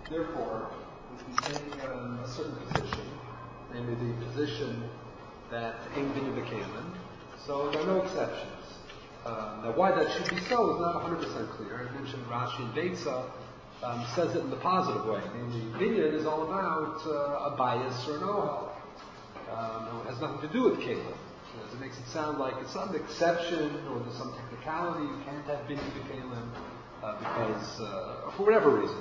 Therefore, if we take a certain position, namely the position that Ein Binyan B'Kelim, so there are no exceptions. Now, why that should be so is not 100% clear. I mentioned Rashi and Beitza says it in the positive way. Namely, Binyan is all about a bias or an ohel. It has nothing to do with Kelim. It makes it sound like it's some exception or there's some technicality. You can't have Binyan B'Kelim because, for whatever reason.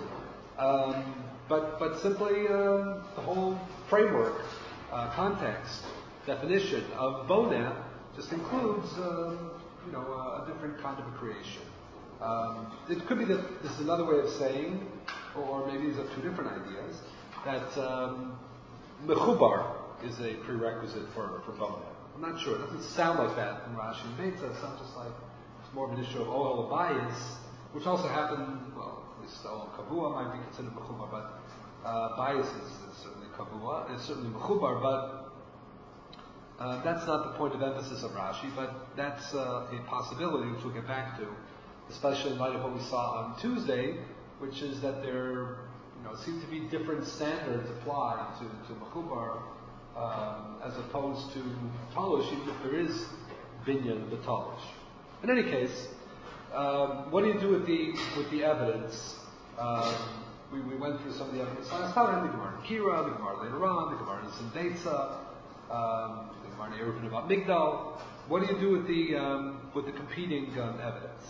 But simply the whole framework, context, definition of Boneh just includes a different kind of a creation. It could be that this is another way of saying, or maybe these are two different ideas, that mechubar is a prerequisite for Boneh. I'm not sure. It doesn't sound like that in Rashi and Beitza. It sounds just like it's more of an issue of ohel or bias, which also happened, well, at least ohel kavua might be considered mechubar, but bias is certainly kavua, it's certainly mechubar, but that's not the point of emphasis of Rashi, but that's a possibility which we'll get back to, especially in light of what we saw on Tuesday, which is that there seem to be different standards applied to mechubar as opposed to talish, even if there is binyan b'talish. In any case, what do you do with the evidence? We went through some of the evidence last time. The Gemara in Kira, the Gemara later on, the Gemara in Beitza, the Gemara in Eruvin about Migdal. What do you do with the competing evidence?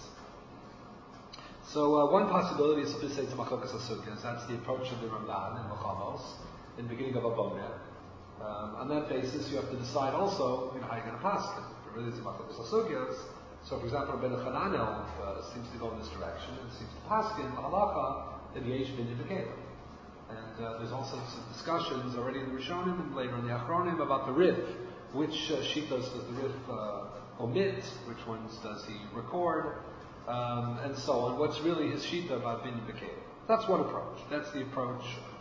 So one possibility is to say to Machlokas HaSugiyos. That's the approach of the Ramban in Mechamos in the beginning of a Boneh. On that basis, you have to decide also how you're going to paskin. If it really is a Machlokas HaSugiyos. So, for example, Rabbeinu Chananel seems to go in this direction and seems to paskin halacha in the Eish Binyan B'Kelim. And there's also some discussions already in the Rishonim and later in the Achronim about the Rif. Which shitas does the Rif omit? Which ones does he record? And so on. What's really his shita about Binyan B'Kelim? That's one approach. That's the approach of the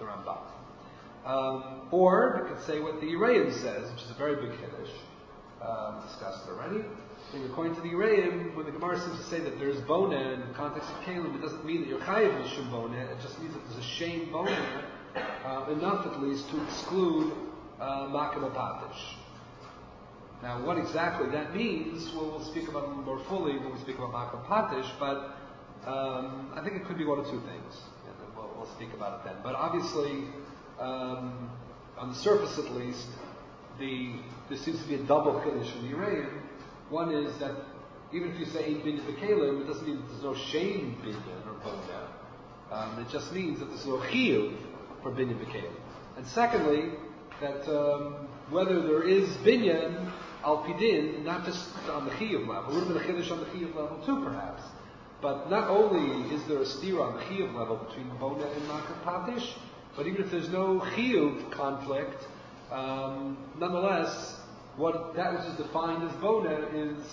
Rambam. Or we could say what the Yereim says, which is a very big Kiddush. Discussed already. And according to the Yereim, when the Gemara seems to say that there's Boneh in the context of Kelim, it doesn't mean that you're chayiv mishum Boneh. It just means that there's a shame Boneh, enough at least to exclude Makom Patish. Now, what exactly that means, we'll speak about it more fully when we speak about Makom Patish, but I think it could be one of two things. And we'll speak about it then. But obviously, on the surface at least, there seems to be a double Kiddush in the Yereim. One is that even if you say Ein Binyan B'Kelim, it doesn't mean that there's no shame Binyan or Boneh. It just means that there's no chiyuv for Binyan B'Kelim. And secondly, that whether there is Binyan al Pidin, not just on the chiyuv level, a little bit of chiddush on the chiyuv level too, perhaps. But not only is there a steer on the chiyuv level between Boneh and Makom Patish, but even if there's no chiyuv conflict, nonetheless, that which is defined as Boneh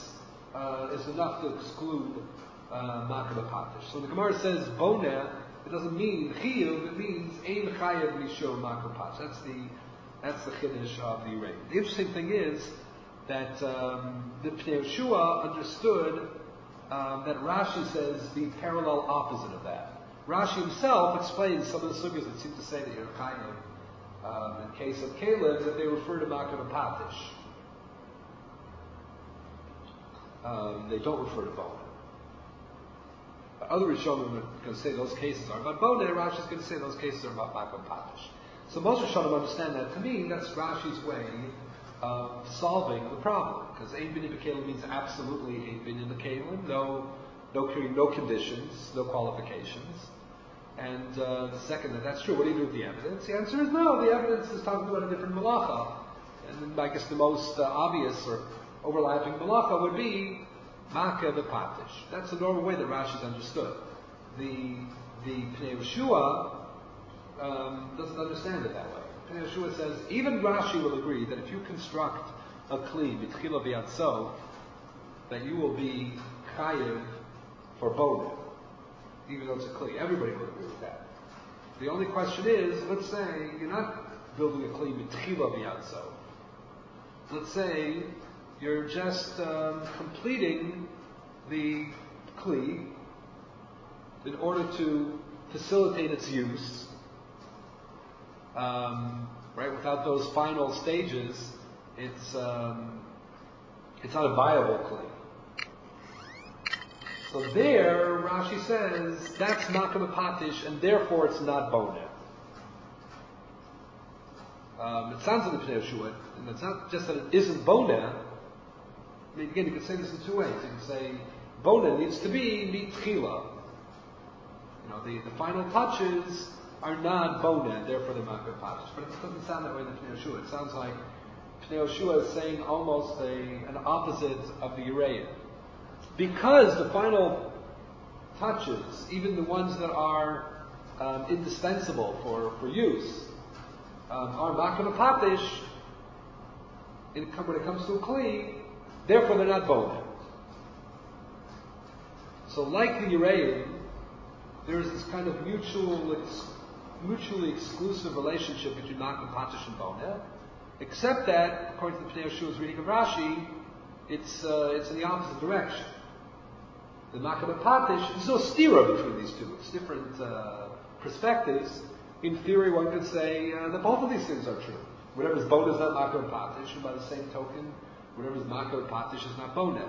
is enough to exclude Makom Patish. So when the Gemara says Boneh, it doesn't mean chiyuv; it means ein chayav mishum Makom Patish. That's the chiddush of the Yereim. The interesting thing is that the Pnei Yehoshua understood that Rashi says the parallel opposite of that. Rashi himself explains some of the sugyas that seem to say that you're chayav in case of Caleb that they refer to Makom Patish. They don't refer to Boneh. Other Rishonim are going to say those cases are about Boneh. Rashi is going to say those cases are about Makom Patish. So most Rishonim understand that. To me, that's Rashi's way of solving the problem. Because Ein Binyan B'Kelim means absolutely Ein Binyan B'Kelim, no conditions, no qualifications. And the second, that's true. What do you do with the evidence? The answer is no. The evidence is talking about a different malacha. And I guess the most obvious or overlapping malacha would be Makom Patish. That's the normal way that Rashi's understood. The Pnei Yehoshua doesn't understand it that way. Pnei Yehoshua says even Rashi will agree that if you construct a kli mitchila v'yatso, that you will be chayiv for Boneh, even though it's a kli. Everybody will agree with that. The only question is, let's say you're not building a kli mitchila v'yatso. Let's say you're just completing the kli in order to facilitate its use right? Without those final stages, it's not a viable kli. So there, Rashi says that's makom patish, and therefore it's not boneh. It sounds like the Pnei Yehoshua, and it's not just that it isn't boneh. I mean, again, you could say this in two ways. You can say boneh needs to be mitchila. The final touches are not boneh, therefore they're makom patish. But it doesn't sound that way in the Pnei Yehoshua. It sounds like Pnei Yehoshua is saying almost an opposite of the Yereim. Because the final touches, even the ones that are indispensable for use, are makom patish when it comes to a kli, therefore they're not boneh. So like the Yereim, there is this kind of mutually exclusive relationship between makom patish and boneh, except that, according to the Pnei Yehoshua's reading of Rashi, it's in the opposite direction. The makom patish, there's no stira between these two. It's different perspectives. In theory, one could say that both of these things are true. Whatever's boneh is not makom patish, and by the same token, whatever's makom patish is not boneh.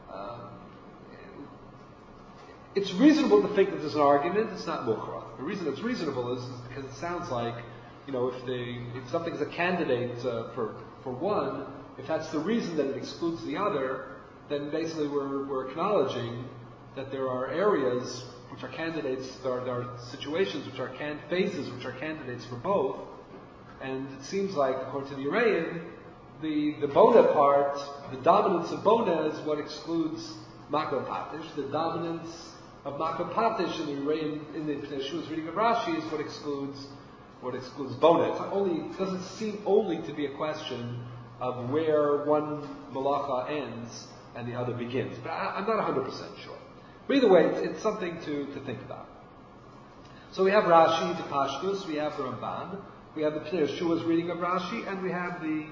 It's reasonable to think that there's an argument. It's not mukhrah. The reason it's reasonable is because it sounds like, if something is a candidate for one, if that's the reason that it excludes the other, then basically we're acknowledging that there are areas which are candidates, there are situations which are phases which are candidates for both, and it seems like, according to the Yereim, the boneh part, the dominance of boneh is what excludes makom patish. The dominance of makom patish in the Yereim, in the Pnei Yehoshua's reading of Rashi, is what excludes boneh. It doesn't seem only to be a question of where one malacha ends and the other begins. But I'm not 100% sure. But either way, it's something to think about. So we have Rashi, the Pashtus, we have the Ramban, we have the Pnei Yehoshua's reading of Rashi, and we have the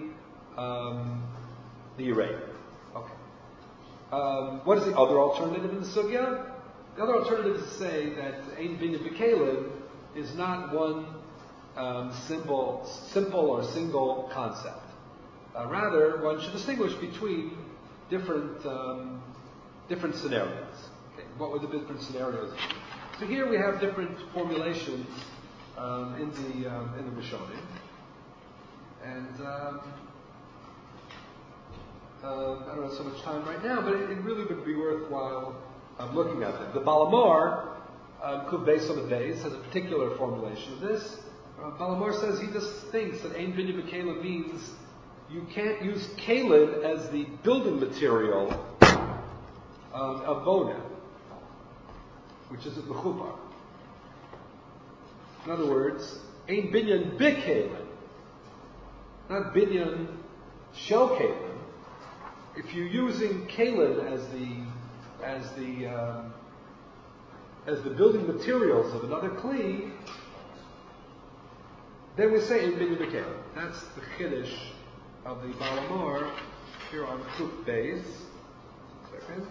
Yereim. Okay. What is the other alternative in the sugya? The other alternative is to say that Ein Binyan B'Kelim is not one simple or single concept. Rather, one should distinguish between different scenarios. Okay, what would the different scenarios be? So here we have different formulations in the Rishonim, and I don't have so much time right now, but it really would be worthwhile looking at them. The Balamar, Kuv Beis on the Beis, has a particular formulation of this. Balamar says he just thinks that Ein Binyan B'Kelim means you can't use kalim as the building material of boneh, which is a mechupar. In other words, Ein Binyan B'Kelim, not Binyan Shel Kelim. If you're using kalim as the building materials of another kli, then we say Ein Binyan B'Kelim. That's the chiddush of the Balamar here on Kuf Beis. Second.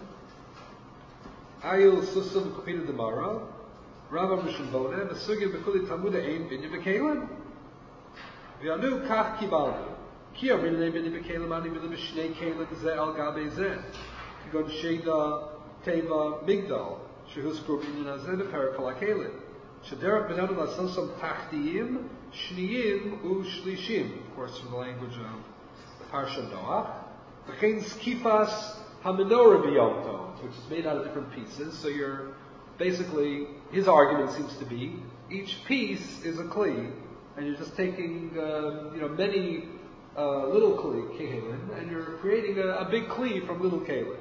Ayil Susum Kupina Demara, Rava Mishum Boneh, the Sugya B'Kuli Talmuda Ein Binyan B'Kelim. V'yanu Kach Kibalnu. Ki Arin Ein Binyan B'Kelim Ani Milim Shnei Kelim Zeh Al Gabe Zeh. Kigon Sheda Teva Migdal. Shehus Group Binyan Hazeh Perak Kol HaKelim. Shederach B'nanu Lasosam Tachtiyim Shniyim U Shlishim. Of course, from the language of Parsha Noach. V'chein Skifas HaMenorah B'Yom Tov, which is made out of different pieces. So you're basically, his argument seems to be, each piece is a kli, and you're just taking, many little kli, kelim, and you're creating a big kli from little kelim.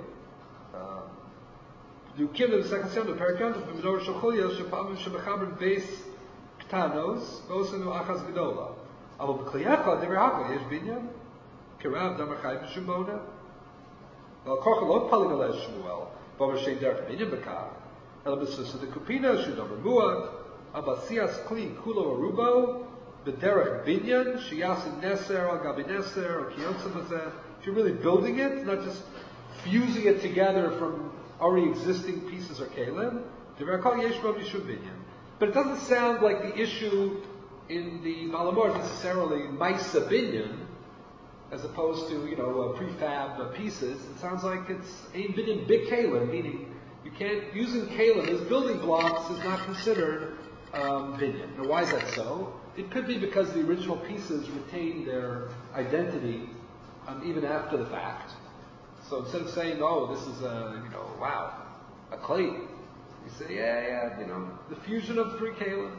You give in the second section of the parakant of the Menorah Shocholya, Shepamim Shemechaber Beis Ktanos, Osenu Achaz Gedola. Alo B'Kliyacha, Dever Hakla, Yesh Binyan, Kerav Damar Chai B'Shum Boneh. Well, Korcha Lo Palim Elez Shmuel, Bover Shein Derech Binyan B'Kav, El B'Sus of the Kupina, Shudam Remuad, Abasias Kli Kulo Arubo, B'Derech Binyan, Shiyasin Neser, Al Gabi Neser, or Kiyotza B'Zeh. If you're really building it, not just fusing it together from already existing pieces or kelim, but it doesn't sound like the issue in the Balamor necessarily Maisa Binyan, as opposed to, prefab pieces. It sounds like it's Ein Binyan Big Kalim, meaning you can't, using Kalim as building blocks is not considered Binyan. Now, why is that so? It could be because the original pieces retain their identity even after the fact. So instead of saying, oh, this is a clay, you say, the fusion of three kalim.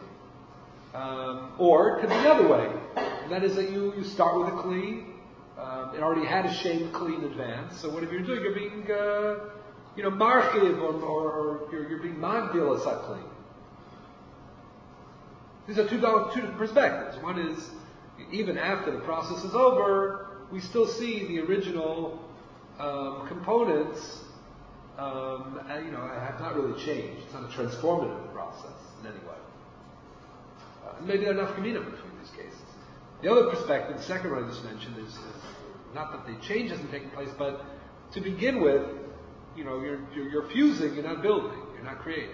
Or it could be the other way. And that is that you start with a kli. It already had a shamed kli in advance. So whatever you're doing, you're being, marchiv, or you're being magdil as a kli. These are two different perspectives. One is, even after the process is over, we still see the original components, have not really changed. It's not a transformative process in any way. Maybe there are enough community between these cases. The other perspective, the second one I just mentioned, is not that the change hasn't taken place, but to begin with, you're fusing, you're not building, you're not creating.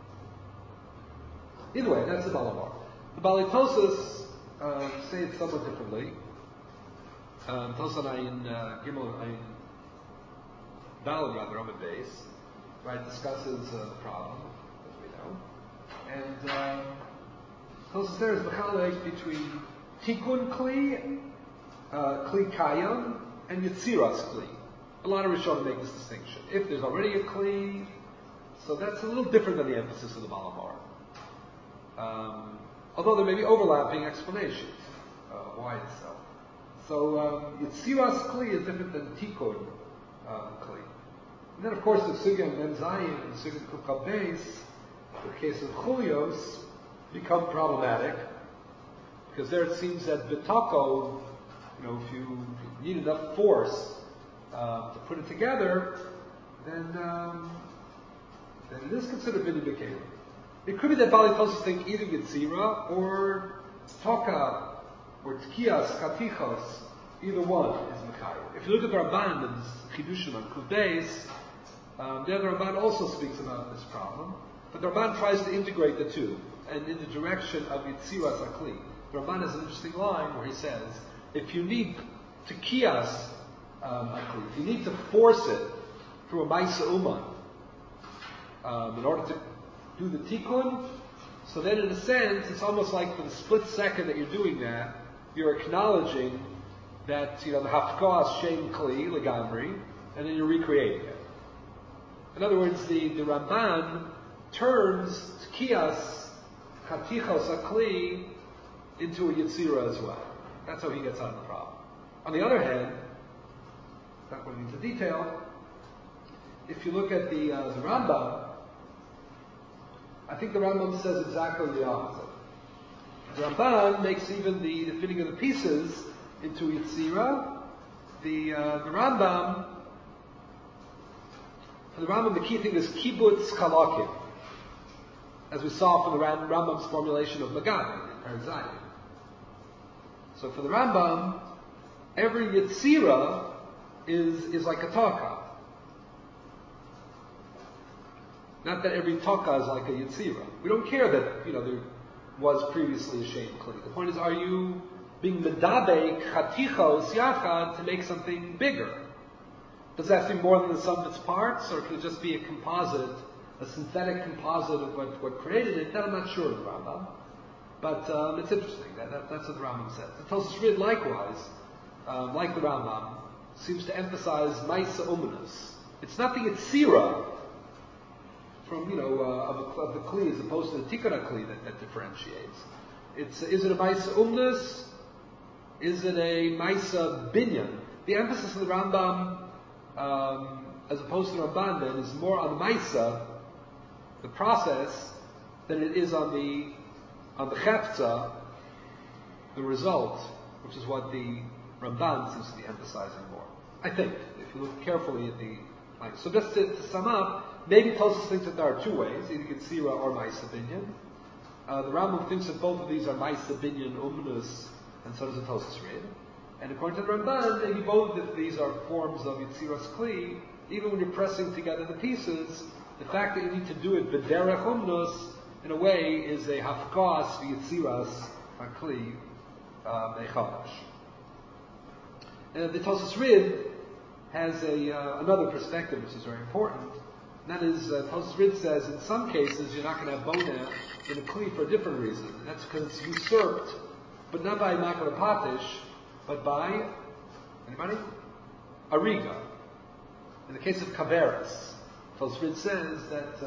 Either way, that's the Balamar. The Balitosis say it somewhat differently. Tosan Ayin Gimel Ayin Dalad rather on the base, right, discusses the problem, as we know. And Tosis there is Mechalek between Tikkun Kli, Kli Kayam, and Yetziras Kli. A lot of Rishonim make this distinction. If there's already a Kli, so that's a little different than the emphasis of the Balamar. Although there may be overlapping explanations why it's so. So Yetziras Kli is different than Tikkun Kli. And then of course the Sugya and Zayin and the Sugya Kukal Beis, the case of Chulios, become problematic, because there it seems that Bitako, if you need enough force to put it together, then it is considered Binyan B'Kelim. It could be that Bali Tosos think either Yetzira or Toka or Tkias, Katichos, either one is Mechayer. If you look at the Ramban and Chidushim on Kubeis, the Ramban also speaks about this problem, but the Ramban tries to integrate the two, and in the direction of Yetziras Akli. The Ramban has an interesting line where he says, if you need to Kias Akli, if you need to force it through a Maisa Uman, in order to do the Tikkun, so then in a sense, it's almost like for the split second that you're doing that, you're acknowledging that, the Hafkas Shem Kli, Legamri, and then you're recreating it. In other words, the Ramban turns Tkias Chatichos Akli into a Yetzira as well. That's how he gets out of the problem. On the other hand, not going into detail, if you look at the Rambam, I think the Rambam says exactly the opposite. The Ramban makes even the fitting of the pieces into Yetzira. The Rambam, for the Rambam, the key thing is Kibbutz Chalakim, as we saw from the Rambam's formulation of Magadi in Parazayim. So for the Rambam, every Yetzira is like a Taka. Not that every Taka is like a Yetzira. We don't care that, there was previously a Shem Kli. The point is, are you being Medabe Chatichos Yachad to make something bigger? Does that have to be more than the sum of its parts, or can it just be a composite, a synthetic composite of what created it? That I'm not sure of the Rambam. But it's interesting. That's what the Rambam says. The Tosfos Rid likewise, like the Rambam, seems to emphasize Maisa Umanus. It's not the Yetzira from, of the Kli as opposed to the Tikkun Kli that differentiates. Is it a Maisa Umanus? Is it a Maisa Binyan? The emphasis of the Rambam, as opposed to the Ramban, then, is more on the Maisa, the process, than it is on the Chefza, the result, which is what the Ramban seems to be emphasizing more. I think, if you look carefully at the Maisa. So just to sum up, maybe Tosfos thinks that there are two ways, either Yetzira or Maisa Binyan. The Rambam thinks that both of these are Maisa Binyan Umnus, and so does the Tosfos Rid. And according to the Ramban, maybe both of these are forms of Yetziras Kli. Even when you're pressing together the pieces, the fact that you need to do it B'derech Umnus, in a way, is a Hafkas Yetziras a kli mechadash. And the Tosfos Rid has another perspective which is very important. And that is, Tosfos Rid says in some cases you're not going to have boneh in a kli for a different reason. And that's because it's usurped, but not by makar patish, but by anybody? Ariga. In the case of kaveras, Tosfos Rid says that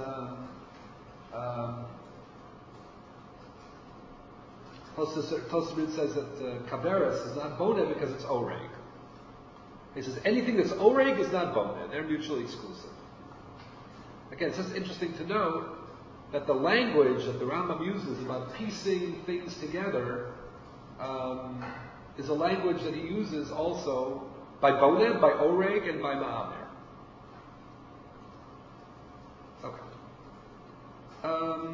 Tosfos Rid says that kaveras is not boneh because it's oreg. He says anything that's oreg is not boneh. They're mutually exclusive. Again, it's just interesting to note that the language that the Rambam uses about piecing things together is a language that he uses also by boneh, by oreg, and by ma'amer. Okay.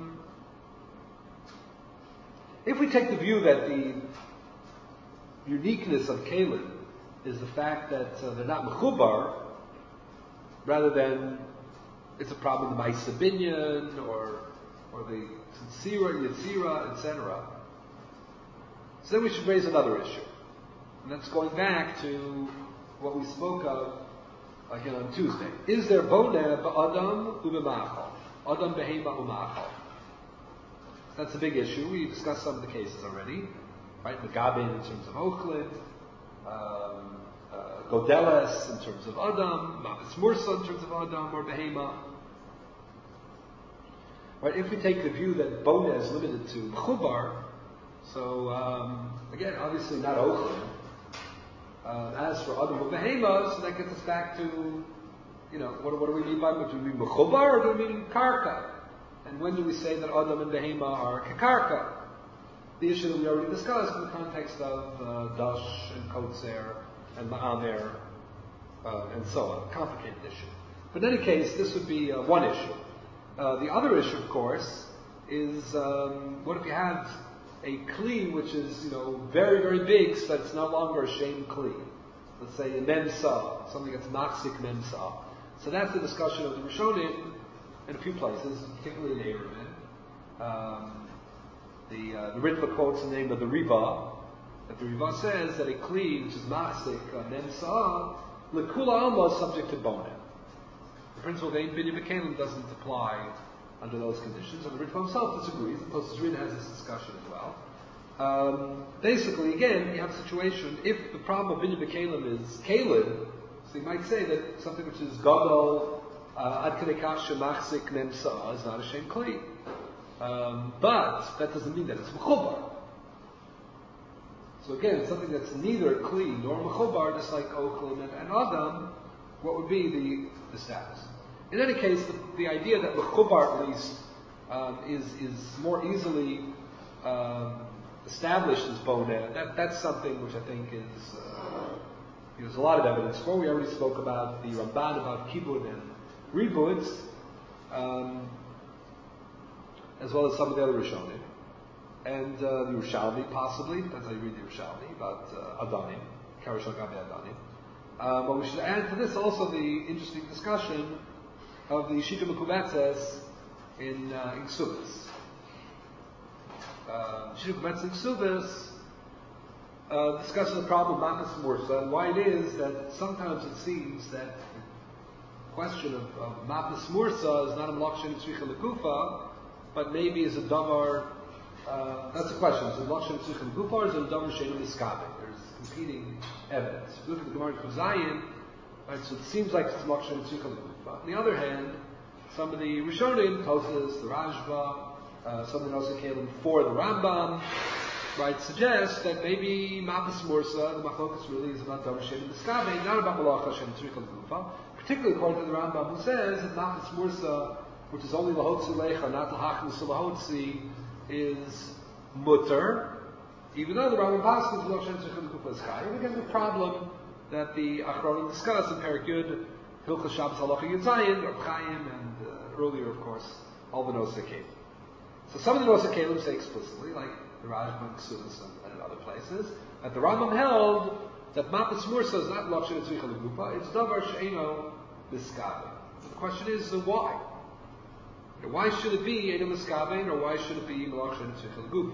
If we take the view that the uniqueness of Kalim is the fact that they're not mechubar, rather than it's a problem of the Ma'aseh Binyan or the Tzira, Yetzira, etc. So then we should raise another issue. And that's going back to what we spoke of again on Tuesday. Is there boneh ba'adam u'b'machal? Adam behema u'machal? That's a big issue. We discussed some of the cases already. Right? Megabin in terms of Ochlid, Godeles in terms of Adam, Ma'as Mursa in terms of Adam or Behema. Right? If we take the view that boneh is limited to Mechubar, so again, obviously not Ochlid. As for Adam or Behema, so that gets us back to, what do we mean by do we mean Mechubar or do we mean Karka? And when do we say that Adam and Behema are Kekarka? The issue that we already discussed in the context of Dash and Kotzer and Ma'amer and so on. Complicated issue. But in any case, this would be one issue. The other issue, of course, is what if you have a kli which is, very, very big, so that it's no longer a shame kli. Let's say a memsa, something that's machzik memsa. So that's the discussion of the Rishonim in a few places, particularly in Eruvin. The Ritva quotes the name of the Riva, that the Riva says that a kli, which is machzik memsa, lekula alma is subject to boneh. The principle of Ein Binyan B'Kelim doesn't apply under those conditions, and the Ritva himself disagrees. The Tosfos Rid has this discussion as well. Basically, again, you have a situation, if the problem of Binyan B'Kelim is Kalim, so you might say that something which is Gadol, Ad Kedei Kach Shemachzik Memsa is not a Shem Kli. But that doesn't mean that it's Mechubar. So again, something that's neither Kli nor Mechubar, just like Ochlin and Adam, what would be the status? In any case, the idea that Mechubar at least is more easily established as boneh, that's something which I think is there's a lot of evidence for. We already spoke about the Ramban about Kibud and Ribud, as well as some of the other Rishonim, and the Yerushalmi possibly, depends how you read the Yerushalmi, about Adanim, Karish al-Gabi Adanim. But we should add to this also the interesting discussion of the Shita Mekubetzes in Ksubis. Shita Mekubetzes in Ksubis discusses the problem of Makas Mursa and why it is that sometimes it seems that the question of Makas Mursa is not a Mlakshin Tzricha Lekufa, but maybe is a Davar. That's the question. Is it Mlakshin Tzricha Lekufa or is it a Davar Sheinu Miskabe? There's competing evidence. If you look at the Gemara in Kuzayin, right, so it seems like it's Mlakshin Tzricha Lekufa. On the other hand, some of the Rishonim, Tosfos, the Rashba, some of the Nosei Kalim for the Rambam, right, suggest that maybe Makas Mursa, the Machlokas really is about Davar Sheinu Miskabe, not about Malacha Sheinu Tzricha Lekufa. Particularly according to the Rambam, who says that Makas Mursa, which is only Lahotzi Lecha, not Lahachnis Lahotzi, is mutter, even though the Rambam Paschal is Moshe Tzricha Lekufa is Chai. And again, the problem that the Achronim discuss in Perek Yud, Hilchos Shabbos Halacha Yitzayin, Rav Chaim, and earlier, of course, all the Nosei Kalim. So some of the Nosei Kalim say explicitly, like the Rashba and Ksubis and other places, that the Rambam held that Makas Mursa is not Moshe Tzricha Lekufa, it's Davar She'eno Miskabe. The question is, why? Why should it be Eino Miskabe, or why should it be Moshe Tzricha Lekufa?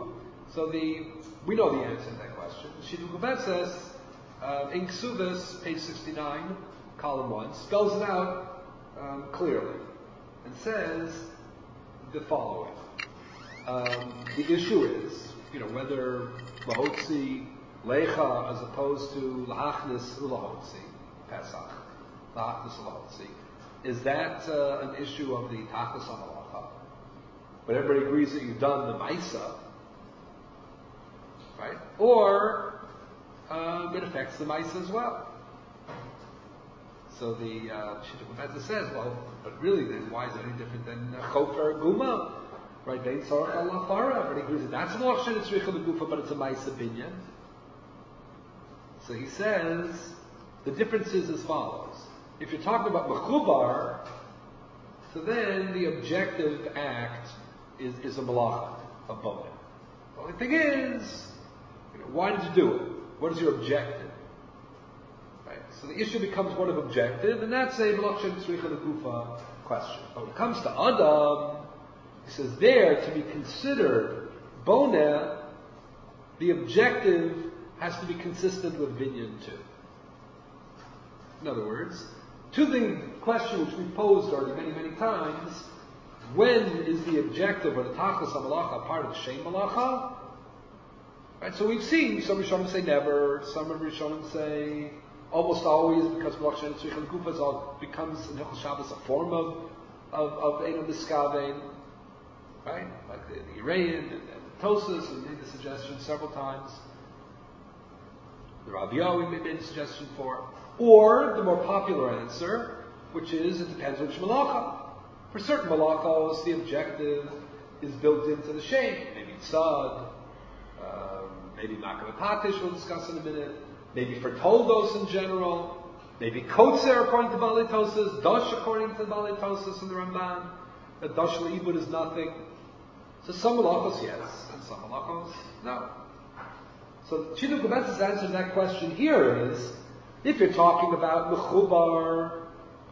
So we know the answer to that question. Shita Kubetzes, in Ksubis, page 69, column 1, spells it out clearly and says the following. The issue is, whether lahotzi lecha as opposed to lahachnis ulahotzi, Pesach, lahachnis ulahotzi, is that an issue of the tachlis hamalacha? But everybody agrees that you've done the maisa, right? Or it affects the maisa as well. So the Shita Kubetzes says, well, but really then why is it any different than chofer guma? Right? Vein tzarach al lafara. Everybody agrees that that's malach shenetzricha legufa, but it's a maisa binyan. So he says the difference is as follows. If you're talking about mechubar, so then the objective act is a malacha, a bonus. The only thing is, why did you do it? What is your objective? Right? So the issue becomes one of objective, and that's a malach shenetzricha legufa question. But when it comes to Adam, he says there, to be considered boneh, the objective has to be consistent with binyan too. In other words, to the question which we've posed already many, many times, when is the objective or the tachlis hamalacha part of the shem malacha? Right, so we've seen some Rishonim say never, some Rishonim say almost always, because malach shenetzricha legufa becomes in Hilchos Shabbos a form of Eino Miskavein. Right? Like the Irayan and the Tosas, we made the suggestion several times. The Rabbi we made the suggestion for. Or the more popular answer, which is it depends which malacha. For certain malachos, the objective is built into the shem. Maybe tzad, maybe makam patish, we'll discuss in a minute. Maybe for toldos in general. Maybe kotzer according to Balei Tosas, dosh according to Balei Tosas and the Ramban. That dosh le'ibud is nothing. So some malachos yes, and some malachos no. So Shita Kubetzes' answer to that question here is, if you're talking about mechubar,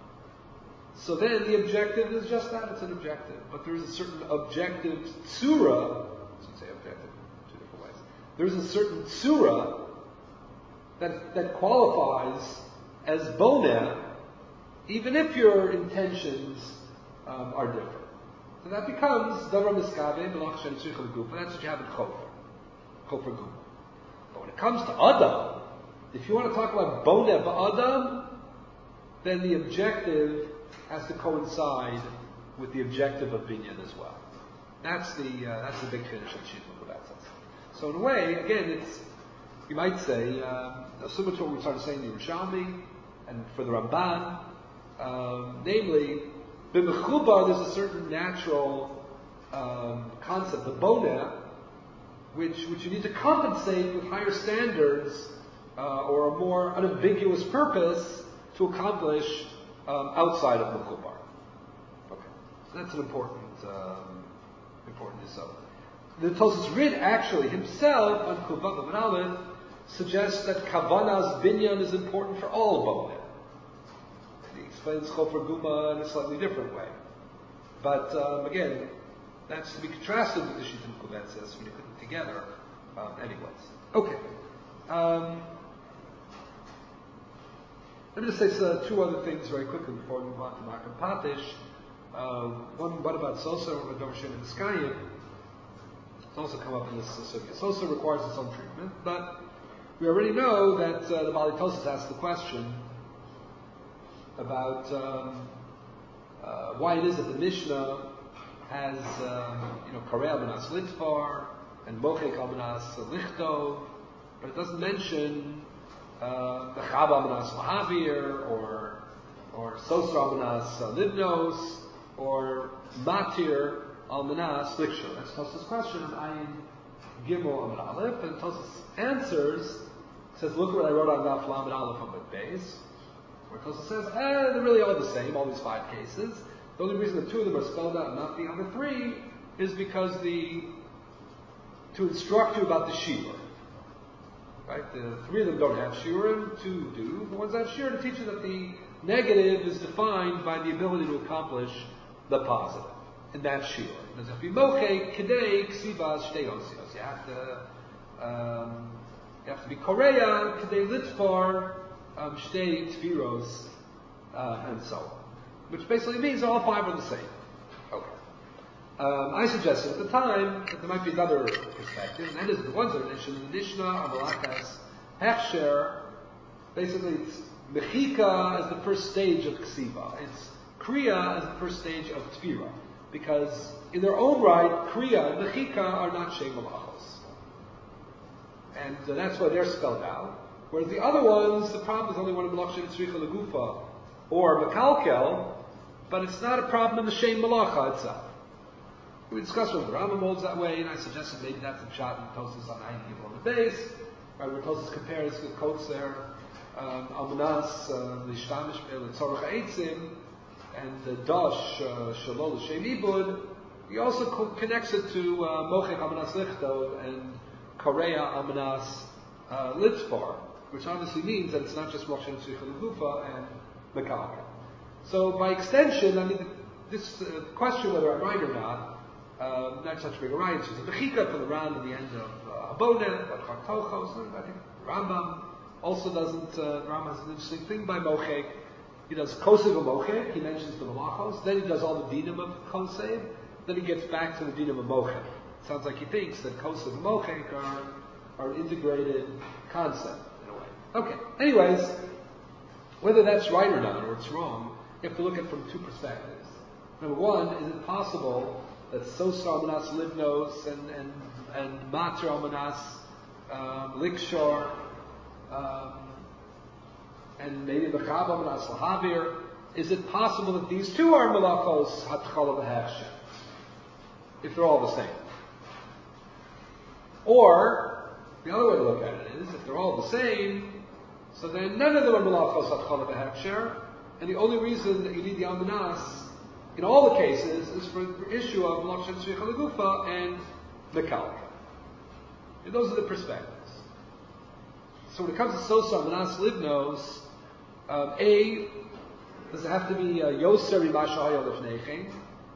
so then the objective is just that, it's an objective. But there is a certain objective tzura, I should say objective in two different ways. There's a certain tzura that qualifies as boneh, even if your intentions are different. So that becomes davar miskave malach shenetzricha legufa. That's what you have in chofer guma. But when it comes to Adam, if you want to talk about boneh ba'adam, then the objective has to coincide with the objective of binyan as well. That's the big finish of Shita Kubetzes. So in a way, again, you might say similar to what we started saying in the Yerushalmi and for the Ramban, namely. B'mechubar, there's a certain natural concept, the boneh, which you need to compensate with higher standards or a more unambiguous purpose to accomplish outside of mechubar. Okay, so that's an important yisod. The Tosas Rid actually himself on Kuvav and Aleph suggests that kavanas binyan is important for all boneh. Explains chofer guma in a slightly different way, but again, that's to be contrasted with the Shita Kubetzes when you put them together. Anyways, okay. Let me just say two other things very quickly before we move on to Makam Patish. One, what about Sosa or Dorshin and Skayim? It's also come up in this sugya. Sosa requires its own treatment, but we already know that the Balei Tosas asked the question about why it is that the Mishnah has Karei Almanas Litvar and Mochek Almanas Lichtov, but it doesn't mention the Chab Almanas Mahavir or Sosra Almanas Livnos or Matir Almanas Liksha. That's Tosas' question on Ayin Gimel Amud Aleph, and Tosas answers, says, look what I wrote on Daf Lamed Aleph on the base. Where Tosas says, they're really all the same, all these 5 cases. The only reason the 2 of them are spelled out and not the other 3 is because to instruct you about the shiur. Right? The 3 of them don't have shiurim, 2 do. The ones that have shiur to teach you that the negative is defined by the ability to accomplish the positive. in that shiur. It doesn't have to be mochek, kedei, ksivas, shtei osios. You have to be korea, kedei litfar, shtei tfiros, and so on. Which basically means all five are the same. Okay. I suggested at the time that there might be another perspective, and that is the ones that are mentioned in the Mishnah are malakas hechsher. Basically, it's mechika as the first stage of ksiva. It's kriya as the first stage of tfira. Because in their own right, kriya and mechika are not shem malachos. And that's why they're spelled out. Whereas the other ones, the problem is only one of malachim tzricha legufa or mekalkel, but it's not a problem in the shem malacha itself. We discussed whether the Rambam holds that way, and I suggested maybe that's a shot in Tosas on 90 people on the base, right, where Tosas compares the quotes there, Almanas, Lishtamish, Tzorach Eitzim, and the Dosh, Shalol, L'Shem Ibud. He also connects it to Mochek Almanas Lichtov and Korea Almanas Litzfar, which obviously means that it's not just Mochek Tzricha L'Gufa and Mekalka. So by extension, I mean, this question whether I'm right or not, not such a big right. So the Bechika for the round at the end of Abonet, but Chartochos, I think Rambam also doesn't, Rambam has an interesting thing by Mochek. He does Kosev of Mochek, he mentions the Malachos, then he does all the Dinim of Kosev, then he gets back to the Dinim of Mochek. Sounds like he thinks that Kosev and Mochek are an integrated concept, in a way. Okay, anyways, whether that's right or not, or it's wrong, you have to look at it from two perspectives. Number one, is it possible that Sosa Almanas Livnos and Mater Almanas Likshor and maybe Bechab Almanas Lahavir, is it possible that these two are Malachos Hatchala B'Hechsher, if they're all the same? Or, the other way to look at it is, if they're all the same, so then none of them are Malachos Hatchala B'Hechsher, and the only reason that you need the Almanas in all the cases is for the issue of Malach Tzricha L'Gufa and Mekalka. And those are the perspectives. So when it comes to Sosa Almanas Livnos, A, does it have to be Yoser Mimasha Hayol Lefneichen?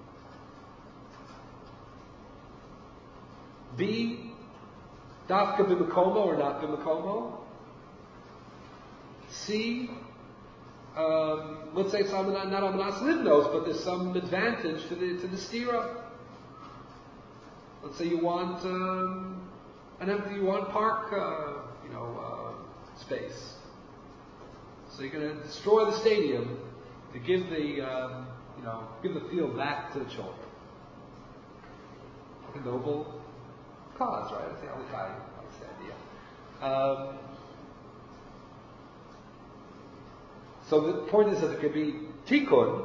B, Dafka B'Mekomo or not B'Mekomo? C, let's say it's not Almanas Livnos, but there's some advantage to the stira. Let's say you want you want park, space. So you're going to destroy the stadium to give the field back to the children. A noble cause, right? That's the idea. So the point is that it could be tikkun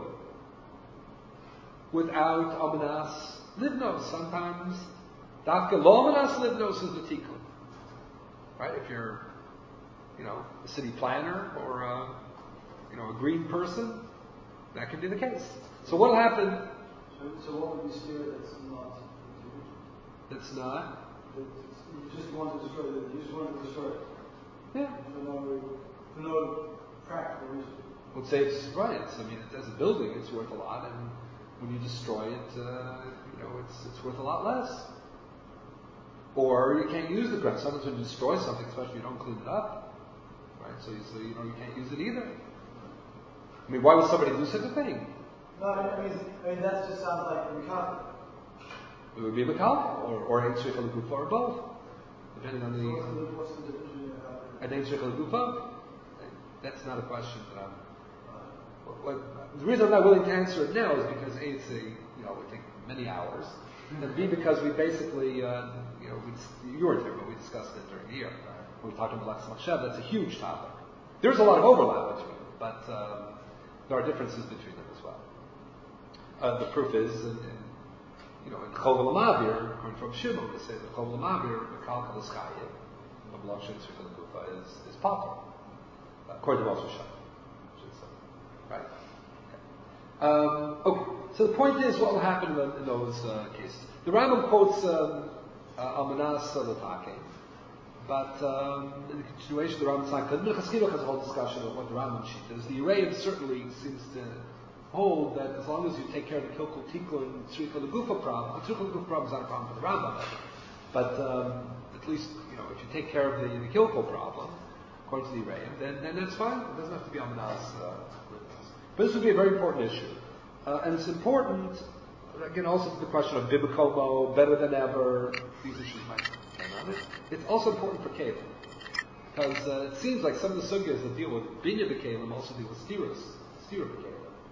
without Almanas Livnos. Sometimes Dafka Lo Almanas Livnos is the tikkun. Right? If you're, a city planner or a green person, that can be the case. So what'll happen? So what would be steer that's not? That's not? You just want to destroy it. You just want to destroy it. Yeah. For no practical reason. Let's say it's right. I mean, as a building, it's worth a lot, and when you destroy it, it's worth a lot less. Or you can't use the ground. Sometimes when you destroy something, especially if you don't clean it up, right? So you can't use it either. I mean, why would somebody do such a thing? No, I mean that just sounds like a Mikal. It would be a Mikal, or Ein Tzricha L'Gufa, or both, depending on the. What's the division? An Ein Tzricha L'Gufa? That's not a question that I'm. The reason I'm not willing to answer it now is because A, it's it would take many hours, and B, because we basically, you weren't there, but we discussed it during the year. When we talked about Lex Machshev, that's a huge topic. There's a lot of overlap between them, but there are differences between them as well. The proof is, in Chol L'Mavir, according from Shimon, we say that Chol L'Mavir, the Kalkal L'Skayim, of Malach Tzricha L'Gufa is popular, according to Moshe Shabbat. Right? Okay. So the point is, what will happen in those cases? The Rambam quotes Almanas Latake, but in the continuation, the Rambam Tzak, Minchas Chinuch has a whole discussion of what the Rambam sheet is. The Uraim certainly seems to hold that as long as you take care of the Kilkul Tikkun Tzricha L'Gufa problem, the Tzricha L'Gufa problem is not a problem for the Rambam, but at least if you take care of the Kilkul problem, according to the Reim, then that's fine. It doesn't have to be Amanas. But this would be a very important issue, and it's important again also to the question of Bibikomo, better than ever. These issues might come on it. It's also important for Kalim. Because it seems like some of the sugyas that deal with binya b'kelim also deal with stira b'kelim.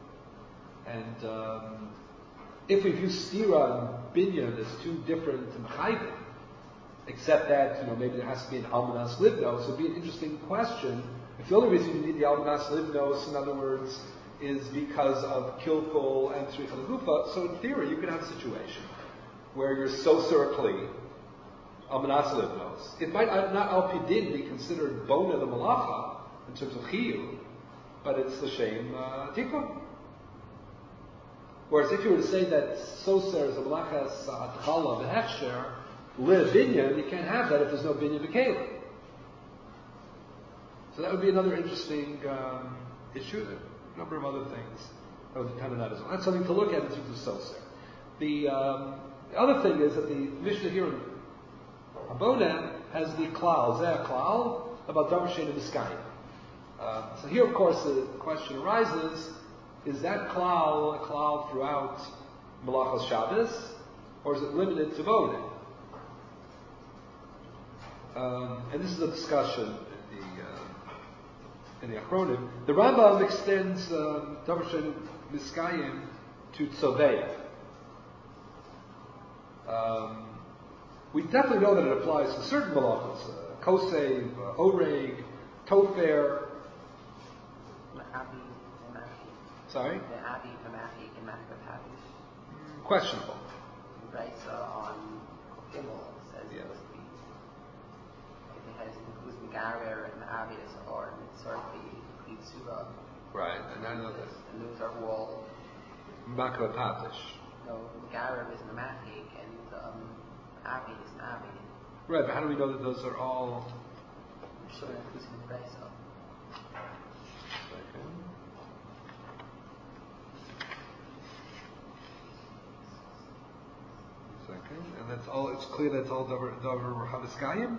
And if we view stira and binya as two different mechayvim, except that maybe there has to be an almanas livnos, it would be an interesting question. If the only reason you need the almanas livnos, in other words, is because of kilkul and tzricha l'gufa, so in theory you could have a situation where you're soser kli, almanas livnos. It might not al pidin be considered bona the malacha in terms of chiyuv, but it's the same tikkun. Whereas if you were to say that soser is a malachas atchala v'hechsher live binyan, you can't have that if there's no binyan b'kelim. So that would be another interesting issue. There are a number of other things that would depend on that as well. That's something to look at in terms of soser. The other thing is that the Mishnah here in Abona has the klal, zeh klal, about davar she'eino miskayim. So here, of course, the question arises: is that klal a klal throughout Malachos Shabbos, or is it limited to Bona? And this is a discussion in the Achronim. The Rambam extends davar she'eino miskayim to tzovei. We definitely know that it applies to certain malachos, kosev, oreg, tofer. Sorry? Questionable. On Gimel says it must be, if it includes Megarer and Avidas or Mitzvah Yitzura. Right, and I know that. And those are all. Makra Patish. No, Megarer is Namachik and Avid is an Avid. Right, but how do we know that those are all? I'm sure it includes Mitzvah. Second, and that's all. It's clear that's all davar haviskayim.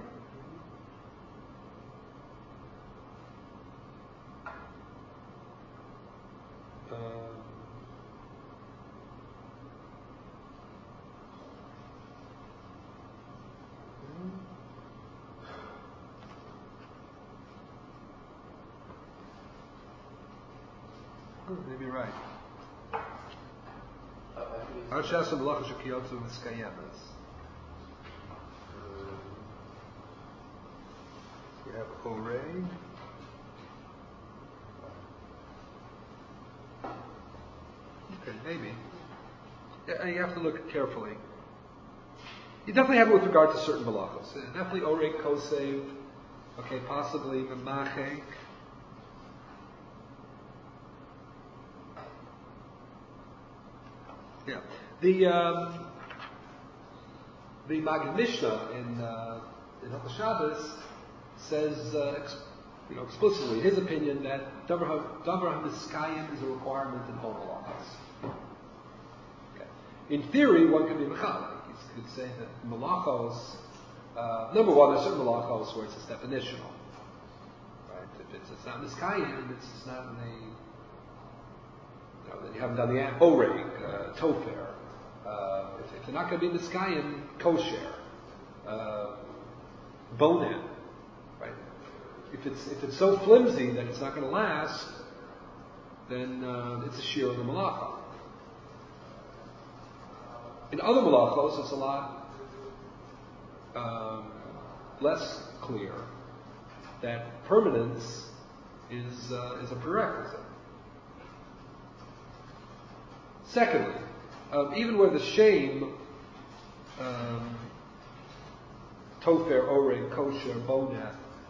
Maybe right. Arshas and Malacha Shekiyotzu Miskayemes. We have Orei. Okay, maybe. Yeah, you have to look carefully. You definitely have it with regard to certain malachos. Definitely Orei Kosev. Okay, possibly Memachek. Yeah, the Maggid Mishnah in Hilchos Shabbos says explicitly his opinion that davar hamiskayim is a requirement in all malachos. Okay. In theory, one could be mechalek. You could say that malachos. Number one, there's certain malachos where it's definitional. Right? If it's not miskayim, it's not in the. Then you haven't done the oreg, tofer. If you're not going to be miskayim, kosher, bonen, right? If it's so flimsy that it's not going to last, then it's a shir of the malacha. In other malachos, it's a lot less clear that permanence is a prerequisite. Secondly, even where the shame, tofer, oreg, kosher, boneh,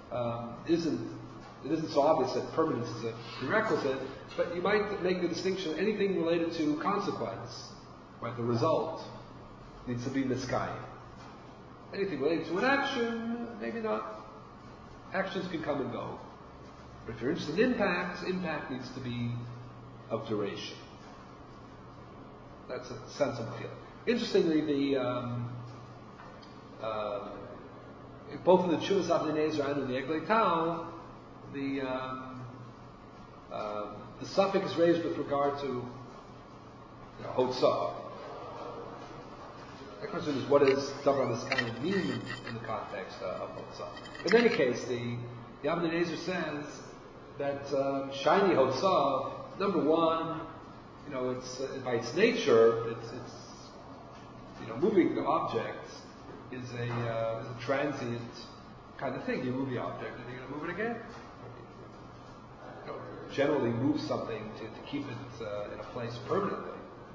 it isn't so obvious that permanence is a prerequisite, but you might make the distinction, anything related to consequence, right, the result, needs to be miskayim. Anything related to an action, maybe not. Actions can come and go. But if you're interested in impact needs to be of duration. That's a sensible feeling. Interestingly, both in the Chuvas Avnei Nezer and in the Eglei Tal, the suffix is raised with regard to Hotzah. The question is, what does Davar HaMiskayim mean in the context of Hotzah? In any case, the Avnei Nezer says that shiny Hotzah, number one, it's by its nature, it's moving the object is a transient kind of thing. You move the object, and you're going to move it again. Generally, move something to keep it in a place permanently.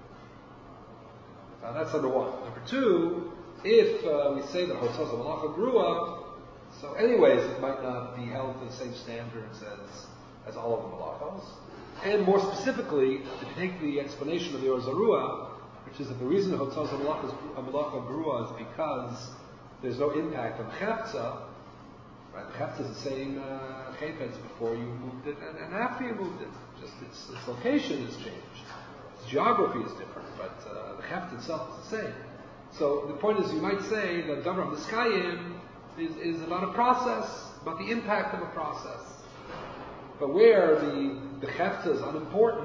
That's number one. Number two, if we say that Hotzah is a malacha grua, so anyways, it might not be held to the same standards as all of the malachos. And more specifically, if you take the explanation of the Or Zarua, which is that the reason Hotzah is a malacha grua is because there's no impact on chefza. Right? The chefza is the same chayfetz before you moved it and after you moved it. Just its location has changed. Its geography is different, but the chefza itself is the same. So the point is, you might say that Davar HaMiskayim is about a process, about the impact of a process. But where the chefza is unimportant,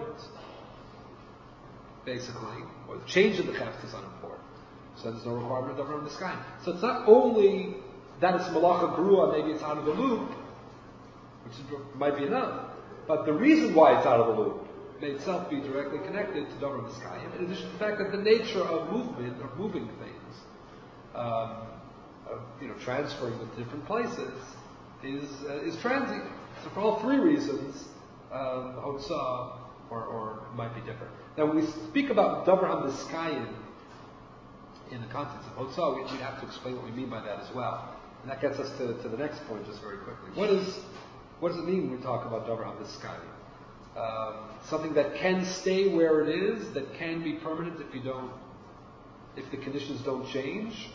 basically, or the change of the chefza is unimportant, so there's no requirement of Davar HaMiskayim. So it's not only that it's malacha grua, maybe it's out of the loop, which might be enough, but the reason why it's out of the loop may itself be directly connected to Davar HaMiskayim, in addition to the fact that the nature of movement, of moving things, transferring them to different places, is transient. So for all three reasons, Hotzah or might be different. Now when we speak about Davar HaMiskayim in the context of Hotzah, we have to explain what we mean by that as well. And that gets us to the next point just very quickly. What does it mean when we talk about Davar HaMiskayim? Something that can stay where it is, that can be permanent if the conditions don't change?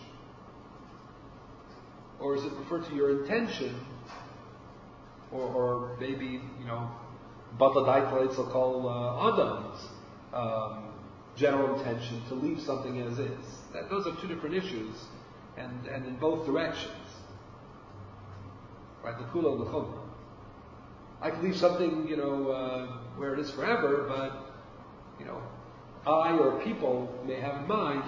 Or is it referred to your intention, or maybe, Bata Daitla will call Adam's general intention to leave something as is? Those are two different issues, and in both directions. Right? The Kula and the Chumrah. I can leave something, where it is forever, but, I or people may have in mind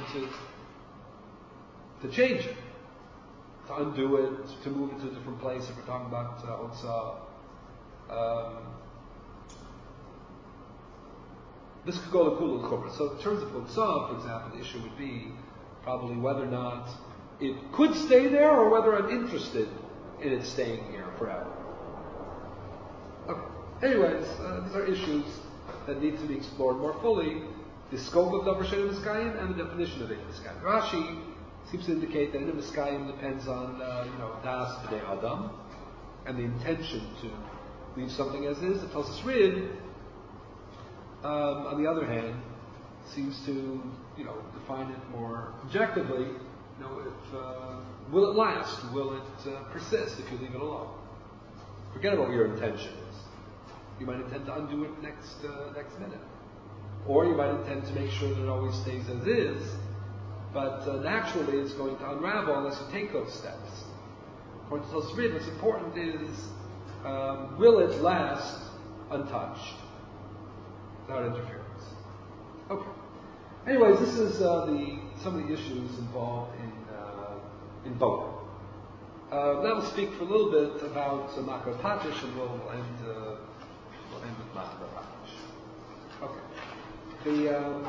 to change it, to undo it, to move it to a different place, if we're talking about Hotzah. This could go to Kula and Chumrah. So in terms of Hotzah, for example, the issue would be probably whether or not it could stay there, or whether I'm interested in it staying here forever. Okay. Anyways, these are issues that need to be explored more fully. The scope of Davar She'eino Miskayim and the definition of Eino Miskayim. Rashi seems to indicate that Eino Miskayim depends on, Das B'nei Adam, and the intention to leave something as is. The Tosas Rid, on the other hand, seems to, define it more objectively. Will it last? Will it persist if you leave it alone? Forget about what your intention is. You might intend to undo it next minute, or you might intend to make sure that it always stays as is. But naturally, it's going to unravel unless you take those steps. According to Tosas Rid, what's important is will it last untouched, without interference? Okay. Anyways, this is some of the issues involved in both. Now we'll speak for a little bit about Makar Patish, and we'll end with Makar Patish. Okay.